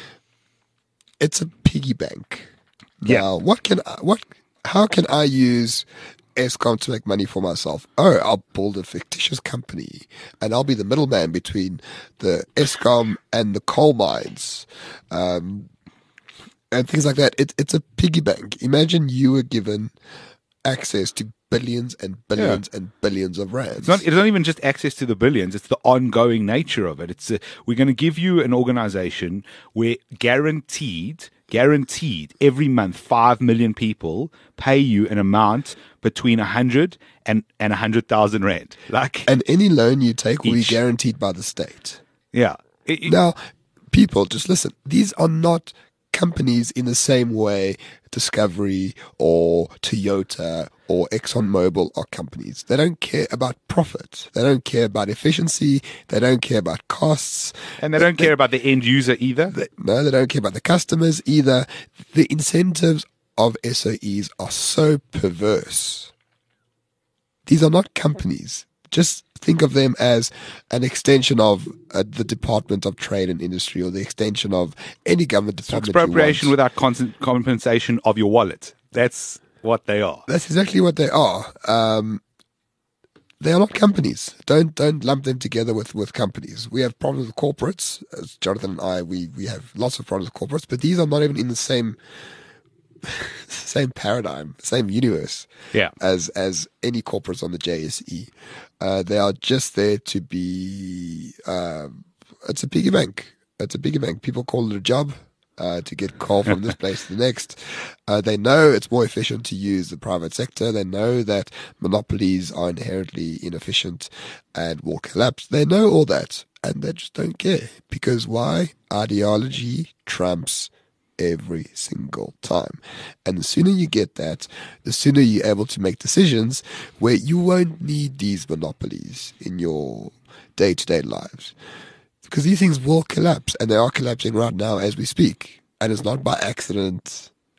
It's a piggy bank. Yeah. Now, what can I, what, how can I use Eskom to make money for myself? Oh, I'll build a fictitious company and I'll be the middleman between the Eskom and the coal mines, um, and things like that. It, it's a piggy bank. Imagine you were given access to billions and billions yeah. and billions of rands. It's not, it's not even just access to the billions. It's the ongoing nature of it. It's a, we're going to give you an organization where guaranteed Guaranteed every month, five million people pay you an amount between a hundred and and a hundred thousand rand. Like, and any loan you take will each. be guaranteed by the state. Yeah. It, it, now, people, just listen. These are not companies in the same way Discovery or Toyota or ExxonMobil are companies. They don't care about profit. They don't care about efficiency. They don't care about costs. And they don't they, care about the end user either. They, no, they don't care about the customers either. The incentives of S O Es are so perverse. These are not companies. Just think of them as an extension of uh, the Department of Trade and Industry or the extension of any government department. Expropriation without con- compensation of your wallet. That's what they are. That's exactly what they are. Um, they are not companies. Don't don't lump them together with, with companies. We have problems with corporates. As Jonathan and I, we, we have lots of problems with corporates, but these are not even in the same same paradigm, same universe yeah. as as any corporates on the J S E. Uh, they are just there to be, um, it's a piggy bank. It's a piggy bank. People call it a job uh, to get coal from this place to the next. Uh, they know it's more efficient to use the private sector. They know that monopolies are inherently inefficient and will collapse. They know all that, and they just don't care. Because why? Ideology trumps every single time. And the sooner you get that, the sooner you're able to make decisions where you won't need these monopolies in your day-to-day lives. Because these things will collapse, and they are collapsing right now as we speak. And it's not by accident,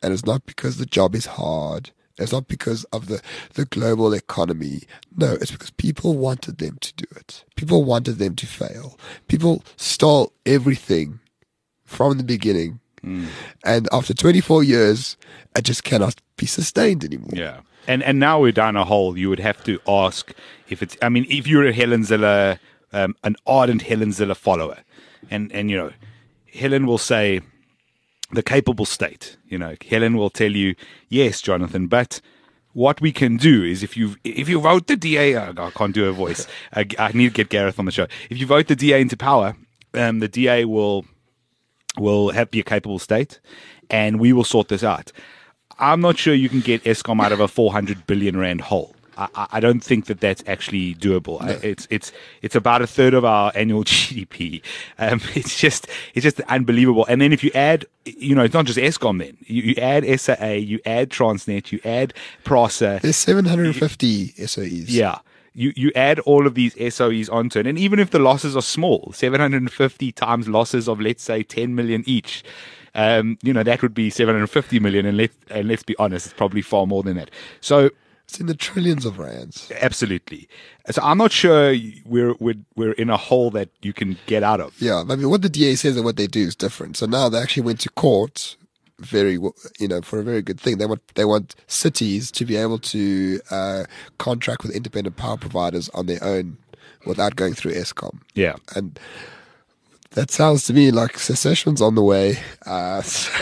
And it's not because the job is hard. It's not because of the, the global economy. No, it's because people wanted them to do it. People wanted them to fail. People stole everything from the beginning. Mm. And after twenty-four years, it just cannot be sustained anymore. Yeah. And and now we're down a hole. You would have to ask if it's, I mean, if you're a Helen Zille, um, an ardent Helen Zille follower, and, and, you know, Helen will say, the capable state, you know, Helen will tell you, yes, Jonathan, but what we can do is if you if you vote the D A, oh, I can't do a voice. I, I need to get Gareth on the show. If you vote the D A into power, um, the D A will will have be a capable state, and we will sort this out. I'm not sure you can get Eskom out of a four hundred billion rand hole. I, I don't think that that's actually doable. No. It's it's it's about a third of our annual G D P. Um, it's just it's just unbelievable. And then if you add, you know, it's not just Eskom. Then you, you add S A A, you add Transnet, you add PRASA. There's seven hundred fifty you, S O Es. Yeah. You you add all of these S O Es onto it, and even if the losses are small, seven hundred fifty times losses of, let's say, ten million each, um, you know, that would be seven hundred fifty million, and let's and let's be honest, it's probably far more than that. So it's in the trillions of rands. Absolutely. So I'm not sure we're we're we're in a hole that you can get out of. Yeah, I mean, what the D A says and what they do is different. So now they actually went to court. Very, you know, for a very good thing. They want they want cities to be able to uh, contract with independent power providers on their own without going through Eskom. Yeah, and that sounds to me like secession's on the way. Uh,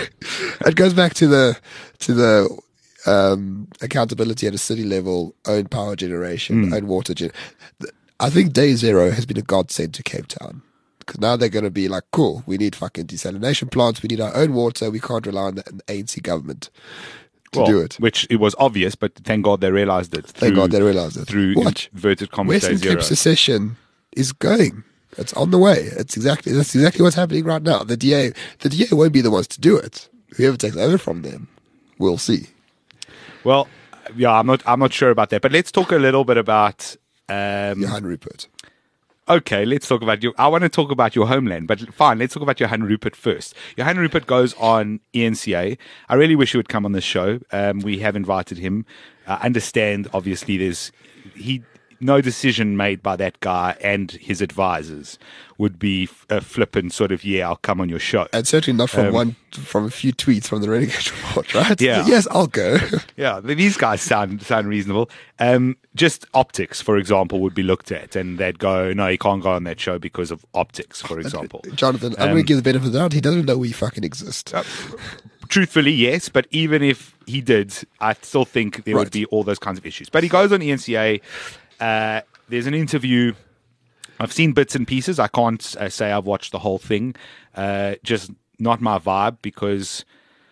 it goes back to the to the um, accountability at a city level, own power generation, mm. own water gen. I think day zero has been a godsend to Cape Town. Because now they're going to be like, cool, we need fucking desalination plants, we need our own water, we can't rely on the A N C government to well, do it. Which it was obvious, but thank God they realized it. Through, thank God they realized it. Through Watch. inverted commas. Western Cape secession is going. It's on the way. It's exactly that's exactly what's happening right now. The D A the D A won't be the ones to do it. Whoever takes over from them, we'll see. Well, yeah, I'm not I'm not sure about that. But let's talk a little bit about um Johan Rupert. Okay, let's talk about you. I want to talk about your homeland, but fine, let's talk about Johan Rupert first. Johan Rupert goes on E N C A. I really wish he would come on this show. Um, we have invited him. I understand, obviously, there's he no decision made by that guy and his advisors would be a flippant sort of, yeah, I'll come on your show. And certainly not from um, one, from a few tweets from the Renegade Report, right? Yeah. Yes, I'll go. Yeah, these guys sound sound reasonable. Um, just optics, for example, would be looked at, and they'd go, no, he can't go on that show because of optics, for example. Jonathan, I'm um, going to give the benefit of the doubt. He doesn't know we fucking exist. Uh, truthfully, yes, but even if he did, I still think there right. would be all those kinds of issues. But he goes on E N C A. Uh, there's an interview. I've seen bits and pieces. I can't uh, say I've watched the whole thing. Uh, just not my vibe, because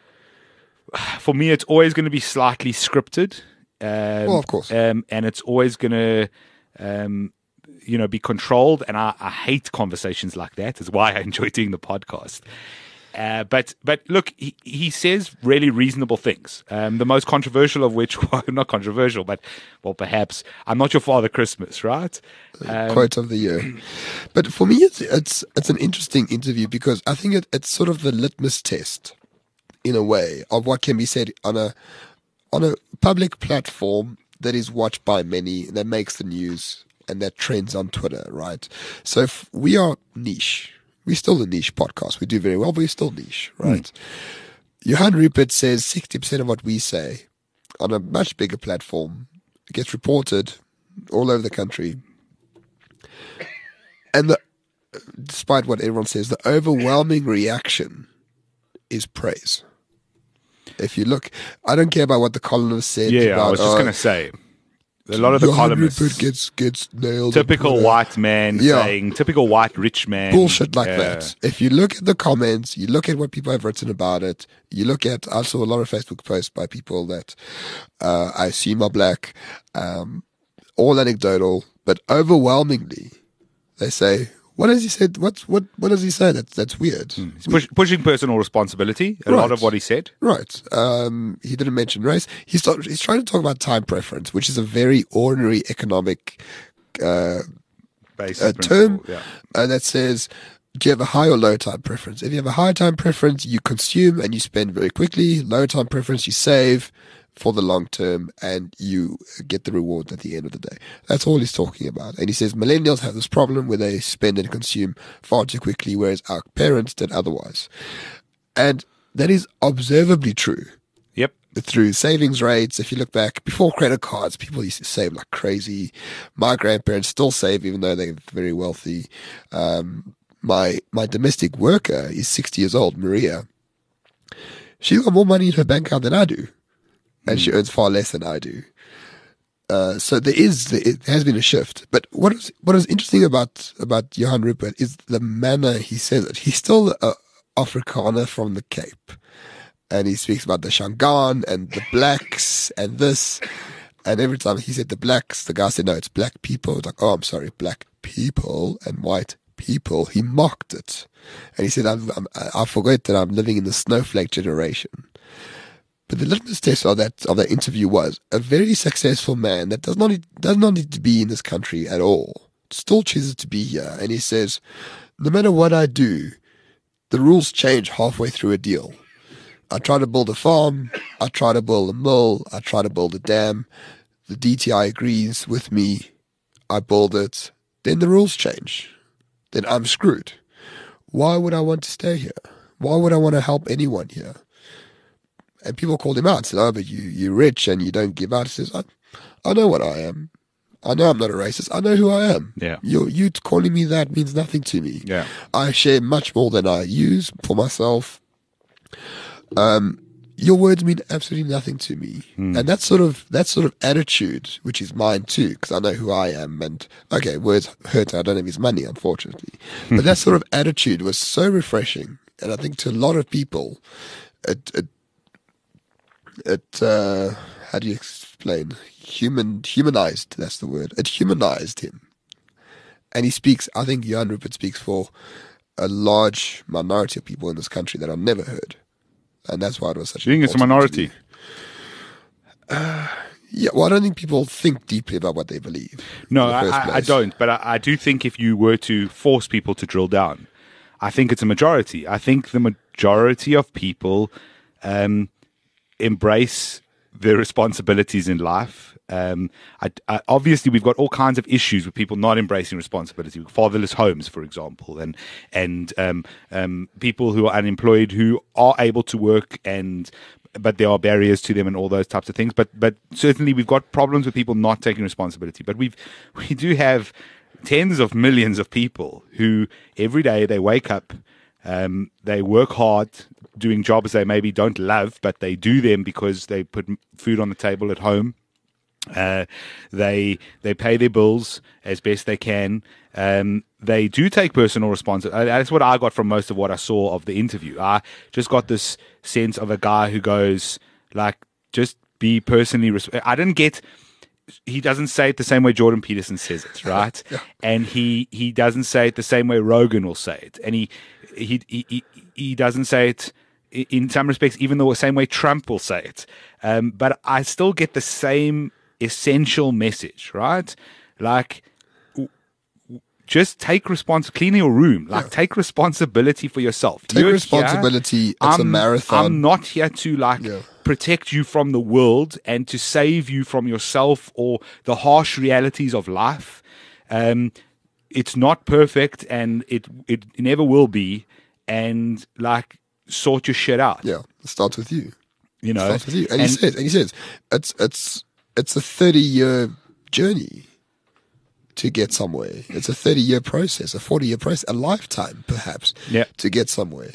for me, it's always going to be slightly scripted. Um, well, of course. Um, and it's always going to, um, you know, be controlled. And I, I hate conversations like that. That's why I enjoy doing the podcast. Uh, but but look, he, he says really reasonable things. Um, the most controversial of which, well, not controversial, but well, perhaps I'm not your Father Christmas, right? Um, Quote of the year. But for me, it's it's it's an interesting interview because I think it, it's sort of the litmus test, in a way, of what can be said on a on a public platform that is watched by many, that makes the news and that trends on Twitter, right? So if we are niche. We're still a niche podcast. We do very well, but we're still niche, right? Mm. Johan Rupert says sixty percent of what we say on a much bigger platform gets reported all over the country. And the, despite what everyone says, the overwhelming reaction is praise. If you look, I don't care about what the columnist said. Yeah, about, I was just uh, going to say. A lot of the Johan columnists Rupert gets gets nailed. Typical white man yeah. saying, typical white rich man. Bullshit like uh, that. If you look at the comments, you look at what people have written about it, you look at, I saw a lot of Facebook posts by people that uh, I assume are black, um, all anecdotal, but overwhelmingly, they say, what has he said? What what what does he say? That's that's weird. Mm. He's push, pushing personal responsibility. A right. lot of what he said. Right. Um, he didn't mention race. He's talk, he's trying to talk about time preference, which is a very ordinary economic uh, uh, term yeah. uh, that says do you have a high or low time preference? If you have a high time preference, you consume and you spend very quickly. Low time preference, you save for the long term and you get the reward at the end of the day. That's all he's talking about. And he says millennials have this problem where they spend and consume far too quickly, whereas our parents did otherwise. And that is observably true. Yep. Through savings rates, if you look back before credit cards, people used to save like crazy. My grandparents still save, even though they're very wealthy. Um, my my domestic worker is sixty years old, Maria. She's got more money in her bank account than I do, and mm. she earns far less than I do. Uh, so there is there has been a shift. But what is what is interesting about about Johan Rupert is the manner he says it. He's still a Afrikaner from the Cape. And he speaks about the Shangaan and the blacks and this. And every time he said the blacks, the guy said, no, it's black people. It's like, oh, I'm sorry, black people and white people. He mocked it. And he said, I'm, I'm, I forget that I'm living in the snowflake generation. But the litmus test of that, of that interview was a very successful man that does not, need, does not need to be in this country at all. Still chooses to be here. And he says, no matter what I do, the rules change halfway through a deal. I try to build a farm, I try to build a mill, I try to build a dam. The D T I agrees with me, I build it. Then the rules change. Then I'm screwed. Why would I want to stay here? Why would I want to help anyone here? And people called him out, said, oh, but you, you're rich and you don't give out. He says, I, I know what I am. I know I'm not a racist. I know who I am. Yeah. You you calling me that means nothing to me. Yeah. I share much more than I use for myself. Um, your words mean absolutely nothing to me. Mm. And that sort of, that sort of attitude, which is mine too, because I know who I am and, okay, words hurt, I don't have his money, unfortunately. But that sort of attitude was so refreshing. And I think to a lot of people, it, it, it, uh, how do you explain? Human, humanized, that's the word. It humanized him. And he speaks, I think Johan Rupert speaks for a large minority of people in this country that I've never heard. And that's why it was such Do you think it's a minority? Uh, yeah, well, I don't think people think deeply about what they believe. No, I, I don't. But I, I do think if you were to force people to drill down, I think it's a majority. I think the majority of people um, embrace their responsibilities in life. Um, I, I, obviously, we've got all kinds of issues with people not embracing responsibility, fatherless homes, for example, and and um, um, people who are unemployed who are able to work, and but there are barriers to them, and all those types of things. But but certainly, we've got problems with people not taking responsibility. But we've we do have tens of millions of people who every day they wake up, um, they work hard, doing jobs they maybe don't love, but they do them because they put food on the table at home. Uh, they they pay their bills as best they can. Um, they do take personal responsibility. That's what I got from most of what I saw of the interview. I just got this sense of a guy who goes like, just be personally. Res- I didn't get. He doesn't say it the same way Jordan Peterson says it, right? Yeah. And he he doesn't say it the same way Rogan will say it, and he he he he, he doesn't say it. In some respects, even the same way Trump will say it. Um, but I still get the same essential message, right? Like, w- w- just take responsibility, clean your room. Like, yeah. take responsibility for yourself. Take You're responsibility. Here. It's I'm, a marathon. I'm not here to, like, yeah. protect you from the world and to save you from yourself or the harsh realities of life. Um, it's not perfect, and it it never will be. And, like, sort your shit out. Yeah, it starts with you. You know, it starts with you. And, and he says, and he says, it's it's it's a thirty-year journey to get somewhere. It's a thirty-year process, a forty-year process, a lifetime perhaps yeah. to get somewhere.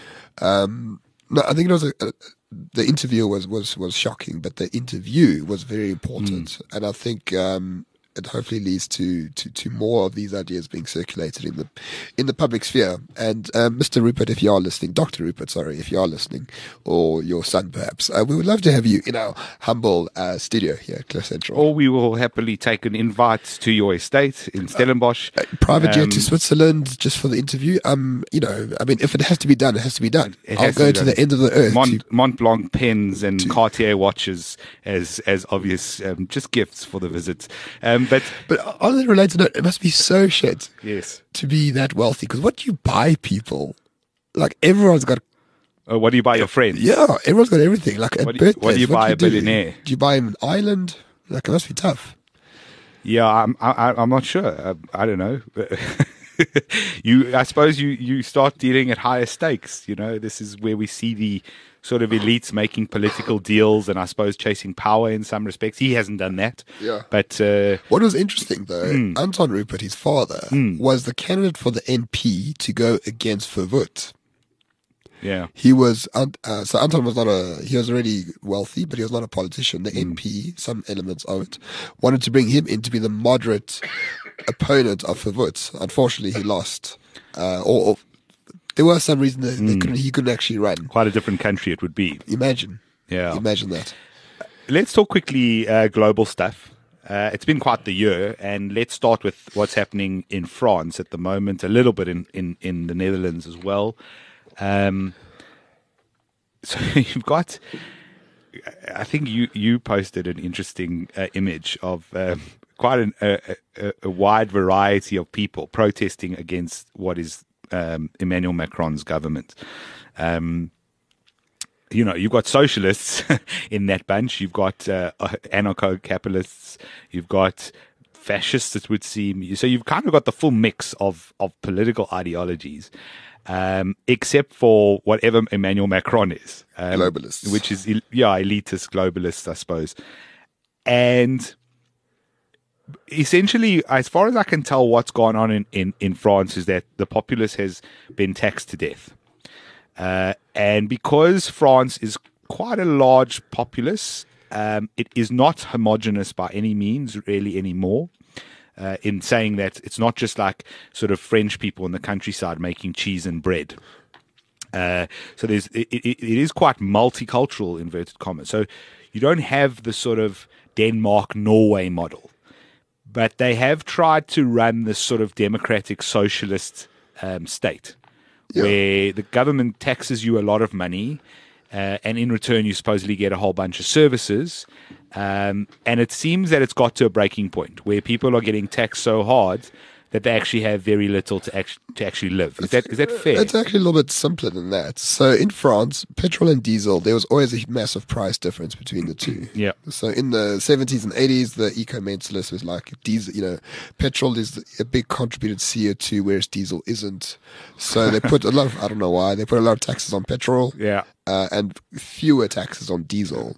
Um, no, I think it was a, a, the interview was, was was shocking, but the interview was very important, mm. and I think um, it hopefully leads to, to, to more of these ideas being circulated in the in the public sphere. And um, Mister Rupert, if you are listening, Doctor Rupert, sorry, if you are listening, or your son perhaps, uh, we would love to have you in our humble uh, studio here at Cliff Central. Or we will happily take an invite to your estate in Stellenbosch. Uh, uh, private jet um, to Switzerland just for the interview. Um, you know, I mean, if it has to be done, it has to be done. I'll go to, to the end of the earth. Mont, to, Mont Blanc pens and to, Cartier watches as as obvious, um, just gifts for the visits. Um, Um, but But on a related note, it must be so shit yes, to be that wealthy. Because what do you buy people? Like, everyone's got, uh, what do you buy your friends? yeah, everyone's got everything. Like, at What do you- birthdays, what do you buy a billionaire? Do you buy him an island? Like, it must be tough. Yeah, I'm. I, I'm not sure. I, I don't know. you, I suppose you you start dealing at higher stakes. You know, this is where we see the sort of elites making political deals, and I suppose chasing power in some respects. He hasn't done that. Yeah. But uh, What was interesting, though, Hmm. Anton Rupert, his father, was the candidate for the N P to go against Verwoerd. yeah, He was, Ant- uh, so Anton was not a, he was already wealthy, but he was not a politician. The Hmm. N P, some elements of it, wanted to bring him in to be the moderate opponent of Verwoerd. Unfortunately, he lost. Uh, or, or there was some reason that Hmm. they couldn't, he couldn't actually run. quite a different country it would be. Imagine. Yeah. Imagine that. Let's talk quickly uh, global stuff. Uh, it's been quite the year, and let's start with what's happening in France at the moment, a little bit in, in, in the Netherlands as well. Um, so you've got, I think you, you posted an interesting uh, image of um, quite an, a, a, a wide variety of people protesting against what is um, Emmanuel Macron's government. Um, you know, you've got socialists in that bunch. You've got uh, anarcho-capitalists. You've got fascists, it would seem. So you've kind of got the full mix of, of political ideologies, um, except for whatever Emmanuel Macron is. Um, Globalists. Which is, el- yeah, elitist globalists, I suppose. And essentially, as far as I can tell, what's gone on in, in, in France is that the populace has been taxed to death. Uh, and because France is quite a large populace, um, it is not homogenous by any means, really, anymore. Uh, in saying that it's not just like sort of French people in the countryside making cheese and bread. Uh, so there's it, it, it is quite multicultural, inverted commas. So you don't have the sort of Denmark, Norway model, but they have tried to run this sort of democratic socialist um, state. Yeah. Where the government taxes you a lot of money, uh, and in return you supposedly get a whole bunch of services. Um, and it seems that it's got to a breaking point where people are getting taxed so hard that they actually have very little to, act- to actually live. Is that is that fair? It's actually a little bit simpler than that. So in France, petrol and diesel, there was always a massive price difference between the two. Yeah. So in the seventies and eighties, the eco-mentalist was like, diesel, you know, petrol is a big contributed C O two, whereas diesel isn't. So they put a lot of, I don't know why, they put a lot of taxes on petrol Yeah. uh, and fewer taxes on diesel.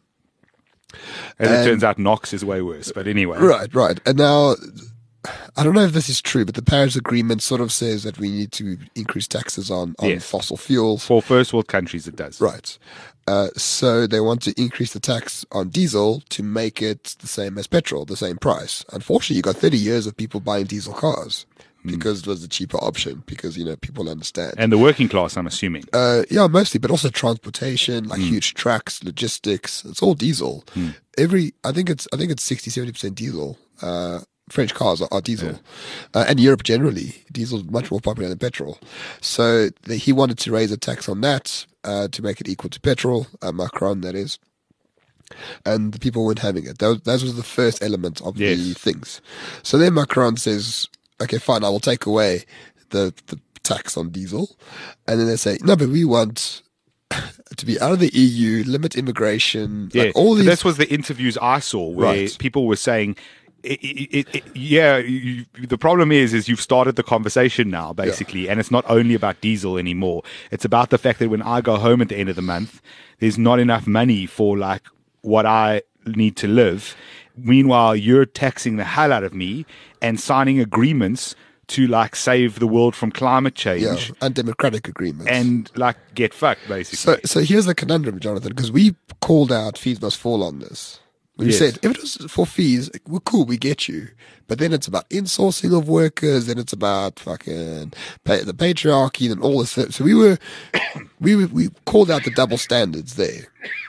As And- it turns out, NOx is way worse. But anyway. Right, right. And now, I don't know if this is true, but the Paris Agreement sort of says that we need to increase taxes on, on Yes. fossil fuels. For first world countries, it does. Right. Uh, so they want to increase the tax on diesel to make it the same as petrol, the same price. Unfortunately, you got thirty years of people buying diesel cars because it was the cheaper option, because, you know, people understand. And the working class, I'm assuming. Uh, yeah, mostly, but also transportation, like huge trucks, logistics. It's all diesel. Every, I think it's, I think it's sixty, seventy percent diesel. Uh, French cars are, are diesel. Uh, and Europe generally, diesel is much more popular than petrol. So the, he wanted to raise a tax on that, uh, to make it equal to petrol, uh, Macron, that is. And the people weren't having it. That was, that was the first element of the Yes. things. So then Macron says, okay, fine, I will take away the, the tax on diesel. And then they say, no, but we want to be out of the E U, limit immigration, Yeah. like all So these. this was the interviews I saw where Right. people were saying, it, it, it, yeah, you, the problem is, is you've started the conversation now, basically, and it's not only about diesel anymore. It's about the fact that when I go home at the end of the month, there's not enough money for like what I need to live. Meanwhile, you're taxing the hell out of me and signing agreements to like save the world from climate change Yeah, undemocratic agreements. and like get fucked, basically. so, so here's the conundrum, Jonathan, because we called out fees must fall on this. We Yes. said if it was for fees, we're cool, we get you. But then it's about insourcing of workers, then it's about fucking pay, the patriarchy and all this. So we were, we were, we called out the double standards there.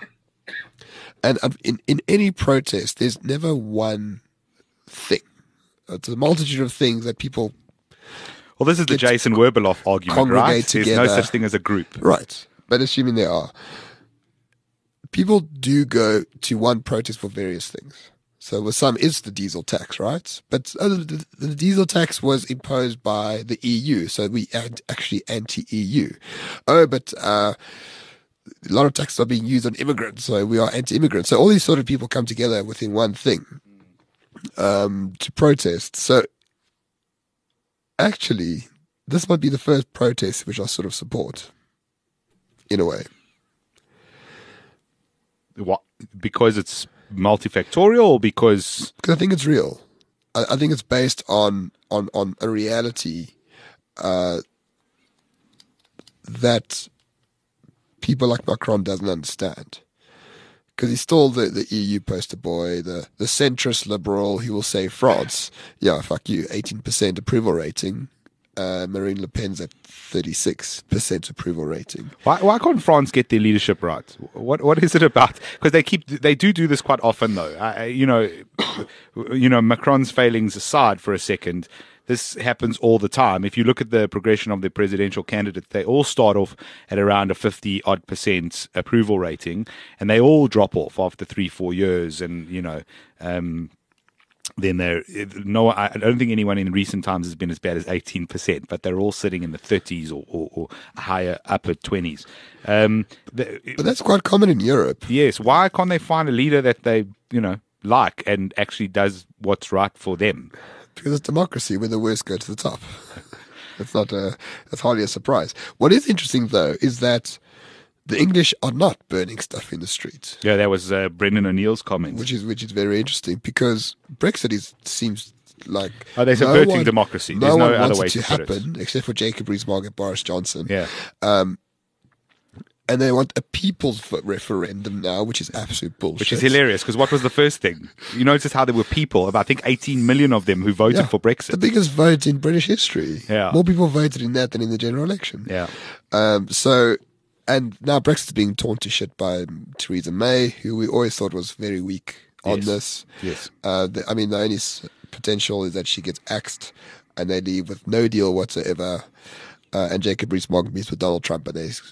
And um, in in any protest, there's never one thing. It's a multitude of things that people well, this is the get Jason Werbeloff argument, congregate right? There's no together. such thing as a group. Right. But assuming there are, people do go to one protest for various things. So with some is the diesel tax, right? But uh, the, the diesel tax was imposed by the E U, so we are actually anti-E U. Oh, but uh, a lot of taxes are being used on immigrants, so we are anti-immigrant. So all these sort of people come together within one thing um, to protest. So actually, this might be the first protest which I sort of support, in a way. What? Because it's multifactorial, or because Because I think it's real. I, I think it's based on on on a reality uh, that people like Macron doesn't understand. Because he's still the, the E U poster boy, the, the centrist liberal who will say France, yeah, fuck you, eighteen percent approval rating. Uh, Marine Le Pen's at thirty-six percent approval rating. why why can't France get their leadership right? What what is it about? Because they keep they do do this quite often, though. I, you know, you know, Macron's failings aside for a second, this happens all the time. If you look at the progression of the presidential candidates, they all start off at around a fifty odd percent approval rating, and they all drop off after three four years. And you know. Um, Then there, no, I don't think anyone in recent times has been as bad as eighteen percent, but they're all sitting in the thirties or, or, or higher, upper twenties. Um, the, But that's quite common in Europe. yes, why can't they find a leader that they, you know, like and actually does what's right for them? Because it's democracy where the worst go to the top. That's not a, that's hardly a surprise. What is interesting, though, is that the English are not burning stuff in the streets. Yeah, that was uh, Brendan O'Neill's comment. Which is which is very interesting, because Brexit is seems like Oh, they're no subverting one- democracy. No There's no one other wants way it to to put it. happen except for Jacob Rees-Mogg and Boris Johnson. Yeah, And they want a people's vo- referendum now, which is absolute bullshit. which is hilarious because what was the first thing? You notice how there were people, about I think eighteen million of them, who voted Yeah, for Brexit. the biggest vote in British history. Yeah. More people voted in that than in the general election. yeah, Um, so, and now Brexit's being torn to shit by Theresa May, who we always thought was very weak on Yes. this. yes. Uh, the, I mean, the only s- potential is that she gets axed and they leave with no deal whatsoever. Uh, and Jacob Rees-Mogg meets with Donald Trump and they s-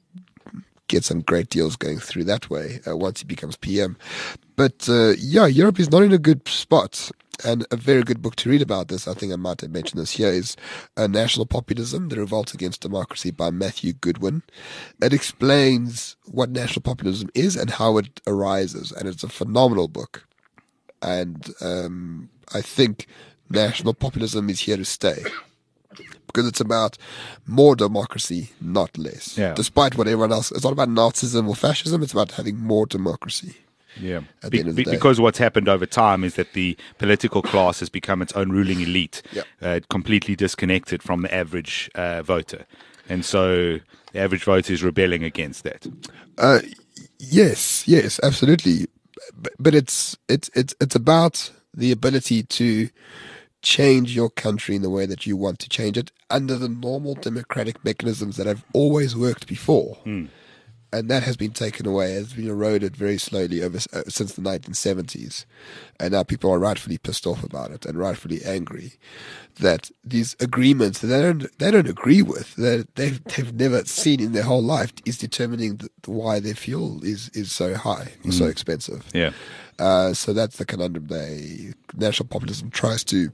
get some great deals going through that way uh, once he becomes P M. But uh, yeah, Europe is not in a good spot. And a very good book to read about this, I think I might have mentioned this here, is uh, National Populism, The Revolt Against Democracy by Matthew Goodwin. It explains what national populism is and how it arises. And it's a phenomenal book. And um, I think national populism is here to stay. Because it's about more democracy, not less. Yeah. Despite what everyone else, it's not about Nazism or fascism, it's about having more democracy. Yeah, At Be- the end of the be- day. because what's happened over time is that the political class has become its own ruling elite, Yeah. uh, completely disconnected from the average uh, voter, and so the average voter is rebelling against that. Uh, yes, yes, absolutely. But, but it's it's it's it's about the ability to change your country in the way that you want to change it under the normal democratic mechanisms that have always worked before. And that has been taken away, has been eroded very slowly over uh, since the nineteen seventies. And now people are rightfully pissed off about it and rightfully angry that these agreements that they don't, they don't agree with, that they've, they've never seen in their whole life, is determining the, the why their fuel is, is so high or so expensive. Yeah, Uh, so that's the conundrum they national populism tries to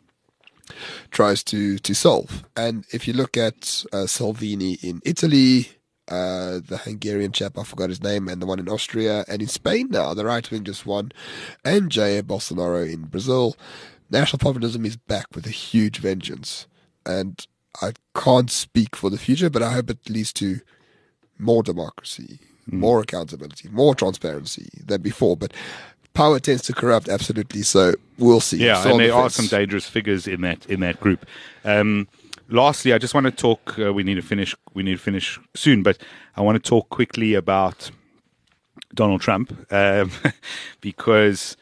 tries to to solve. And if you look at uh, Salvini in Italy, uh, the Hungarian chap, I forgot his name, and the one in Austria, and in Spain now, the right wing just won, and Jair Bolsonaro in Brazil, national populism is back with a huge vengeance. And I can't speak for the future, but I hope it leads to more democracy, more accountability, more transparency than before. But power tends to corrupt, absolutely. So we'll see. yeah, Still and on the there are fence. some dangerous figures in that in that group. Um, lastly, I just want to talk. Uh, we need to finish. We need to finish soon, but I want to talk quickly about Donald Trump um, because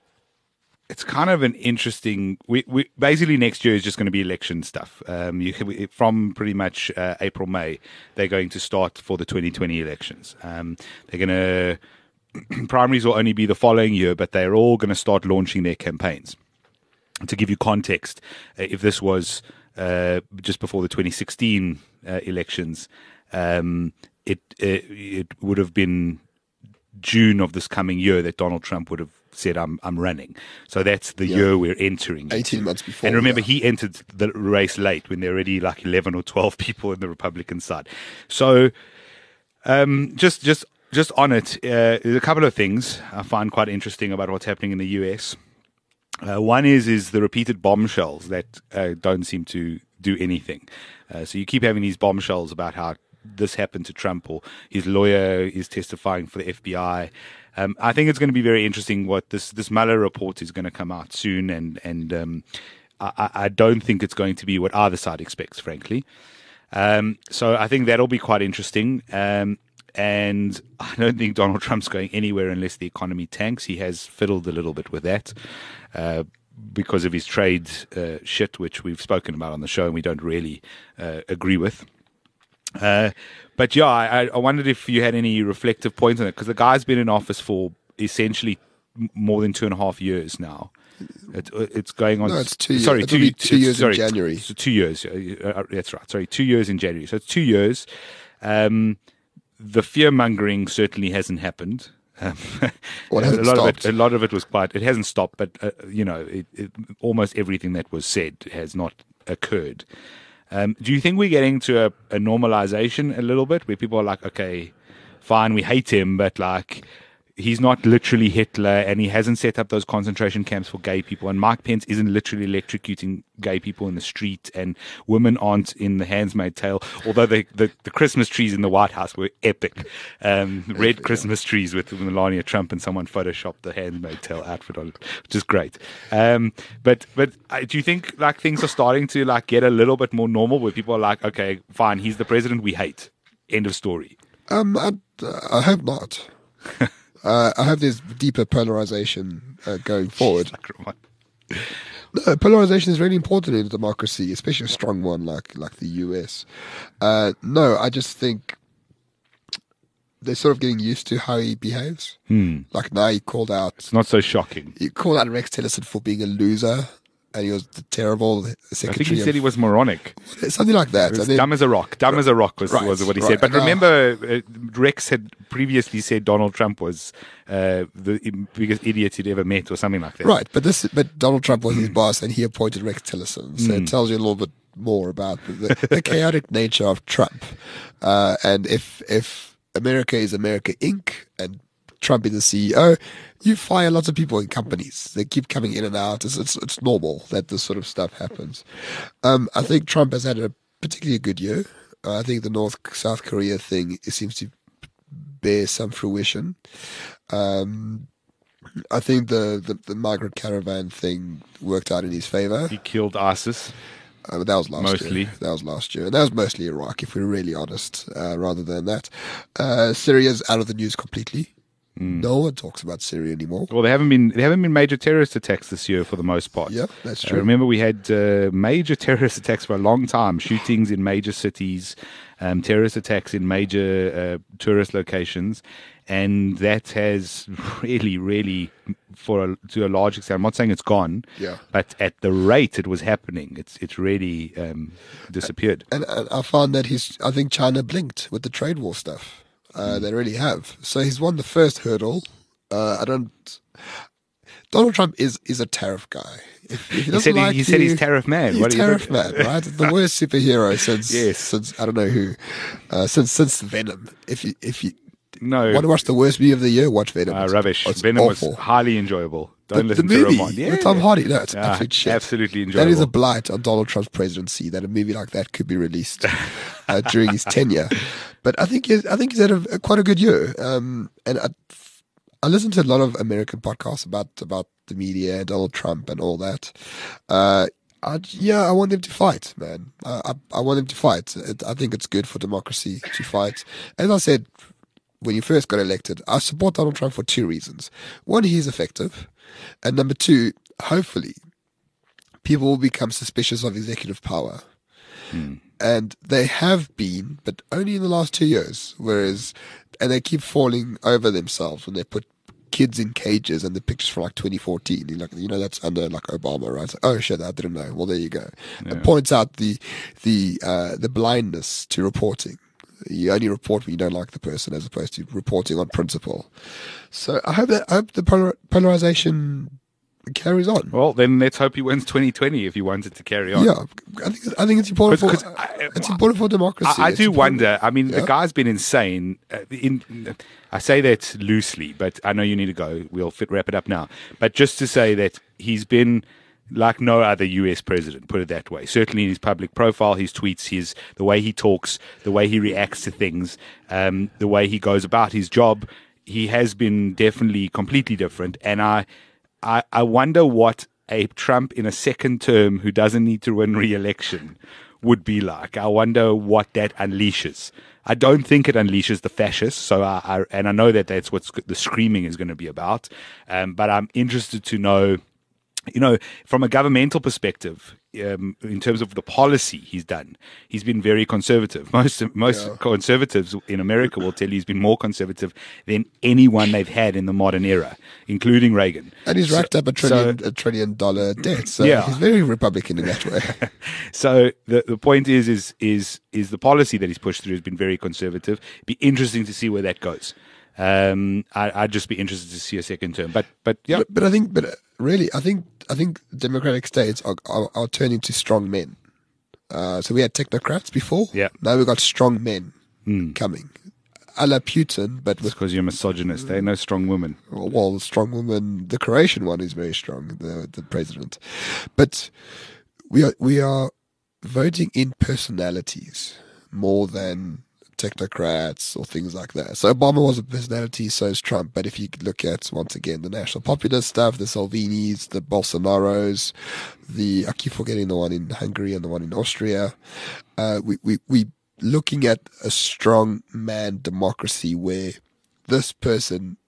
it's kind of an interesting. We, we basically next year is just going to be election stuff. Um, you can, from pretty much uh, April, May, they're going to start for the twenty twenty elections. Um, they're going to primaries will only be the following year, but they're all going to start launching their campaigns. To give you context, uh, if this was uh, just before the twenty sixteen uh, elections, um, it, it it would have been June of this coming year that Donald Trump would have said, I'm I'm running. So that's the Yeah. year we're entering. eighteen into. months before. And remember, yeah. he entered the race late when there were already like eleven or twelve people in the Republican side. So um, just just just on it, uh, there's a couple of things I find quite interesting about what's happening in the U S. Uh, one is is the repeated bombshells that uh, don't seem to do anything. Uh, so you keep having these bombshells about how this happened to Trump, or his lawyer is testifying for the F B I. Um, I think it's going to be very interesting what this this Mueller report is going to come out soon, and and um, I, I don't think it's going to be what either side expects, frankly. Um, so I think that'll be quite interesting. Um, and I don't think Donald Trump's going anywhere unless the economy tanks. He has fiddled a little bit with that uh, because of his trade uh, shit, which we've spoken about on the show and we don't really uh, agree with. Uh, but yeah, I, I wondered if you had any reflective points on it, because the guy's been in office for essentially m- more than two and a half years now. It, it's going on. No, it's two years. Sorry, It'll two, be two it's- years in sorry, January. So two years. Uh, uh, that's right. Sorry, two years in January. So it's two years. Um, the fear mongering certainly hasn't happened. Um, Well, it a hasn't lot stopped. of it. A lot of it was quite. It hasn't stopped, but uh, you know, it, it, almost everything that was said has not occurred. Um, do you think we're getting to a, a normalization a little bit, where people are like, okay, fine, we hate him, but like, he's not literally Hitler, and he hasn't set up those concentration camps for gay people, and Mike Pence isn't literally electrocuting gay people in the street, and women aren't in the Handmaid's Tale, although the, the, the Christmas trees in the White House were epic. Um, red Christmas trees with Melania Trump, and someone photoshopped the Handmaid's Tale outfit on it, which is great. Um, but but uh, do you think like things are starting to like get a little bit more normal, where people are like, okay, fine, he's the president we hate, end of story? Um, I, I hope not. uh, I hope there's deeper polarization uh, going forward. No, polarization is really important in a democracy, especially a strong one like like the U S. Uh, no, I just think they're sort of getting used to how he behaves. Hmm. Like now, he called out It's not so shocking. he called out Rex Tillerson for being a loser, and he was the terrible I secretary. think he said he of, was moronic. something like that. It was And then- dumb as a rock. Dumb as a rock was, Right, was what he right. said. But And, uh, remember, uh, Rex had previously said Donald Trump was uh, the biggest idiot he'd ever met, or something like that. Right, but this, but Donald Trump was his boss, and he appointed Rex Tillerson. So it tells you a little bit more about the, the chaotic nature of Trump. Uh, and if if America is America Incorporated and Trump is the C E O, you fire lots of people in companies. They keep coming in and out. It's it's, it's normal that this sort of stuff happens. Um, I think Trump has had a particularly good year. Uh, I think the North South Korea thing it seems to bear some fruition. Um, I think the, the, the migrant caravan thing worked out in his favor. He killed ISIS. Uh, but that was last Mostly. year. That was last year. And that was mostly Iraq, if we're really honest, uh, rather than that. Uh, Syria's out of the news completely. No one talks about Syria anymore. Well, there haven't been there haven't been major terrorist attacks this year for the most part. Yep, that's Uh, true. remember, we had uh, major terrorist attacks for a long time. Shootings in major cities, um, terrorist attacks in major uh, tourist locations, and that has really, really, for a, to a large extent. I'm not saying it's gone, Yeah. but at the rate it was happening, it's it's really um, disappeared. And, and I found that he's, I think China blinked with the trade war stuff. Uh, They really have. So he's won the first hurdle. Uh, I don't. Donald Trump is is a tariff guy. If, if he He doesn't said he, like he said you- he's tariff man. He's What do you tariff think? man, right? The worst superhero since Yes. since I don't know who, uh, since since Venom. If you if you No, want to watch the worst movie of the year, watch Venom. uh, It's- rubbish. it's Venom awful. was highly enjoyable. The, Don't the listen movie to Ramon. with Tom Hardy. No, it's Ah, absolute shit. absolutely That is a enjoyable. blight on Donald Trump's presidency. That a movie like that could be released uh, during his tenure. But I think he's, I think he's had a, a quite a good year. Um, and I, I listen to a lot of American podcasts about about the media, Donald Trump, and all that. Uh, I, yeah, I want them to fight, man. I, I, I want them to fight. It, I think it's good for democracy to fight. As I said when you first got elected, I support Donald Trump for two reasons. One, he's effective. And number two, hopefully, people will become suspicious of executive power. And they have been, but only in the last two years. Whereas, and they keep falling over themselves when they put kids in cages and the pictures from like twenty fourteen. You're like, you know, that's under like Obama, right? It's like, oh shit, I didn't know. Well, there you go. It points out the the uh, the blindness to reporting. You only report when you don't like the person, as opposed to reporting on principle. So I hope that I hope the polar, polarization carries on. Well, then let's hope he wins twenty twenty if he wants it to carry on. Yeah, I think I think it's important for 'Cause- 'cause I- it's important for democracy. I, I It's do important- wonder. I mean, Yeah. the guy's been insane. Uh, in, I say that loosely, but I know you need to go. We'll fit, wrap it up now. But just to say that he's been like no other U S president, put it that way. Certainly in his public profile, his tweets, his the way he talks, the way he reacts to things, um, the way he goes about his job, he has been definitely completely different. And I, I, I wonder what a Trump in a second term who doesn't need to win re-election would be like. I wonder what that unleashes. I don't think it unleashes the fascists. So, I, I and I know that that's what the screaming is going to be about. Um, but I'm interested to know, you know, from a governmental perspective, um, in terms of the policy he's done, he's been very conservative. Most most Yeah. conservatives in America will tell you he's been more conservative than anyone they've had in the modern era, including Reagan. And he's So- racked up a trillion so- a trillion dollar debt. So Yeah. he's very Republican in that way. So the the point is is is is the policy that he's pushed through has been very conservative. It'd be interesting to see where that goes. Um, I, I'd just be interested to see a second term. But but yeah, But, but I think, but uh, really, I think, I think democratic states are are, are turning to strong men. Uh, so we had technocrats before. Yeah. Now we've got strong men coming, a la Putin, but it's with because you're a misogynist. They're no strong women. well, the strong woman. The Croatian one is very strong. The the president, but we are we are voting in personalities more than technocrats or things like that. So Obama was a personality, so is Trump. But if you look at, once again, the national populist stuff, the Salvinis, the Bolsonaros, the, I keep forgetting the one in Hungary and the one in Austria, uh, we, we, we looking at a strong man democracy where this person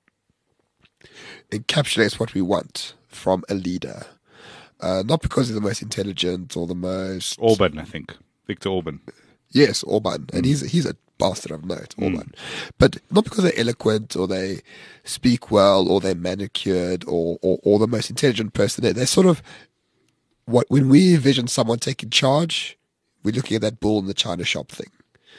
encapsulates what we want from a leader. Uh, not because he's the most intelligent or the most... Orban, I think. Victor Orban. Yes, Orban, and he's he's a bastard of note, Orban, but not because they're eloquent or they speak well or they're manicured or or, or the most intelligent person. They're, they're sort of what when we envision someone taking charge, we're looking at that bull in the china shop thing,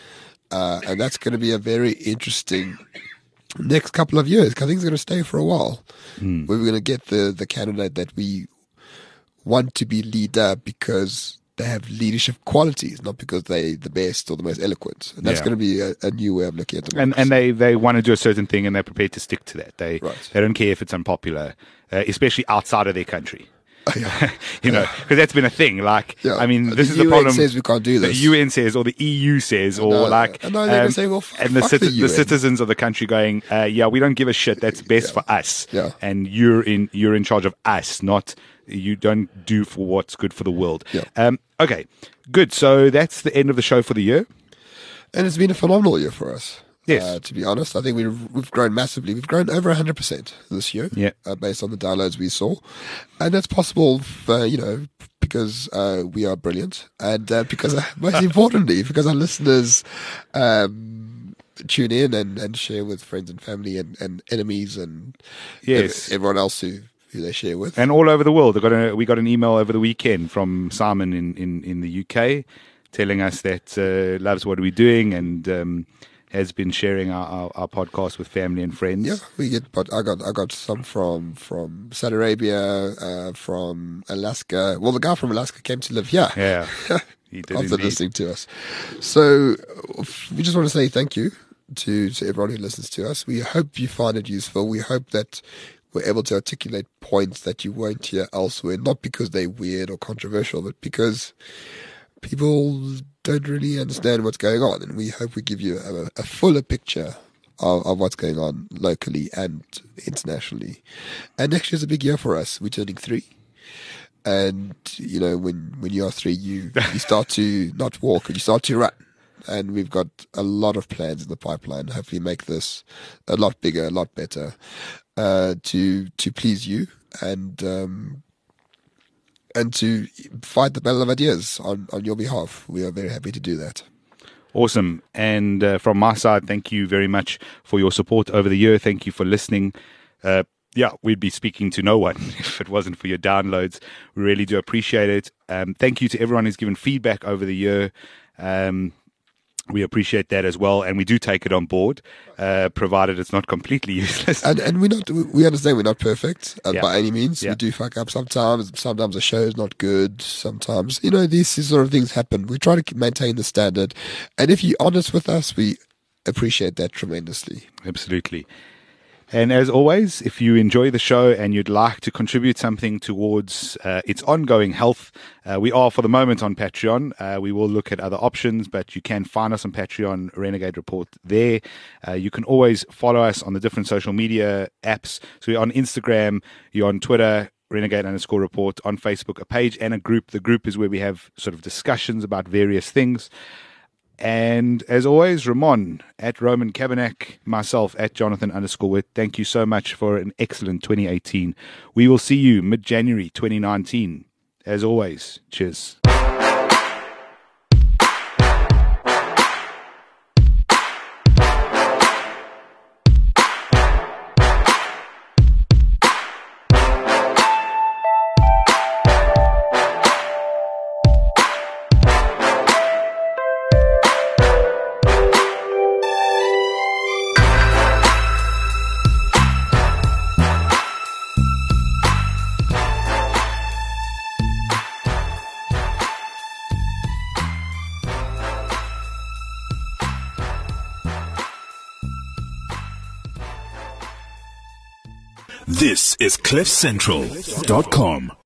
uh, and that's going to be a very interesting next couple of years. 'Cause I think it's going to stay for a while. Mm. Where we're going to get the the candidate that we want to be leader because they have leadership qualities, not because they're the best or the most eloquent. And that's Yeah. going to be a, a new way of looking at democracy. And and they, they want to do a certain thing and they're prepared to stick to that. They Right. they don't care if it's unpopular, uh, especially outside of their country. Yeah. You know, because that's been a thing. Like, Yeah. I mean, The this is U the N problem. says we can't do The this. U N says, or the E U says, or know. like, I know, they're gonna say, well, f- and the, fuck citi- the the U N. citizens of the country going, uh, yeah, we don't give a shit. That's best Yeah. for us. Yeah. And you're in you're in charge of us, not you don't do for what's good for the world. Yeah. Um. Okay. Good. So that's the end of the show for the year. And it's been a phenomenal year for us. Yes. Uh, to be honest, I think we've, we've grown massively. We've grown over one hundred percent this year, Yeah. uh, based on the downloads we saw. And that's possible, for, you know, because uh, we are brilliant. And uh, because, uh, most importantly, because our listeners um, tune in and, and share with friends and family and, and enemies and Yes. ev- everyone else who, who they share with. And all over the world. I got a, we got an email over the weekend from Simon in, in, in the U K telling us that uh, loves what we're doing and um, has been sharing our, our, our podcast with family and friends. Yeah, we get. But I got I got some from from Saudi Arabia, uh, from Alaska. Well, the guy from Alaska came to live here Yeah. He did after indeed. listening to us. So we just want to say thank you to to everyone who listens to us. We hope you find it useful. We hope that we're able to articulate points that you won't hear elsewhere, not because they're weird or controversial, but because people don't really understand what's going on, and we hope we give you a, a fuller picture of, of what's going on locally and internationally. And next year's a big year for us. We're turning three, and you know, when when you are three, you you start to not walk, you start to run. And we've got a lot of plans in the pipeline. Hopefully, make this a lot bigger, a lot better, uh, to to please you and. Um, and to fight the battle of ideas on, on your behalf. We are very happy to do that. Awesome. And uh, from my side, thank you very much for your support over the year. Thank you for listening. Uh, yeah, we'd be speaking to no one if it wasn't for your downloads. We really do appreciate it. Um, thank you to everyone who's given feedback over the year. Um, We appreciate that as well, and we do take it on board, uh, provided it's not completely useless. And and we not we understand we're not perfect uh, Yeah. by any means. Yeah. We do fuck up sometimes. Sometimes the show is not good. Sometimes you know these sort of things happen. We try to keep- maintain the standard, and if you're honest with us, we appreciate that tremendously. Absolutely. And as always, if you enjoy the show and you'd like to contribute something towards uh, its ongoing health, uh, we are for the moment on Patreon. Uh, we will look at other options, but you can find us on Patreon, Renegade Report there. Uh, you can always follow us on the different social media apps. So you're on Instagram, you're on Twitter, Renegade underscore report, on Facebook, a page and a group. The group is where we have sort of discussions about various things. And as always, Ramon at Roman Kabanak, myself at Jonathan underscore Witt. Thank you so much for an excellent twenty eighteen. We will see you mid-January twenty nineteen. As always, cheers. This is cliff central dot com.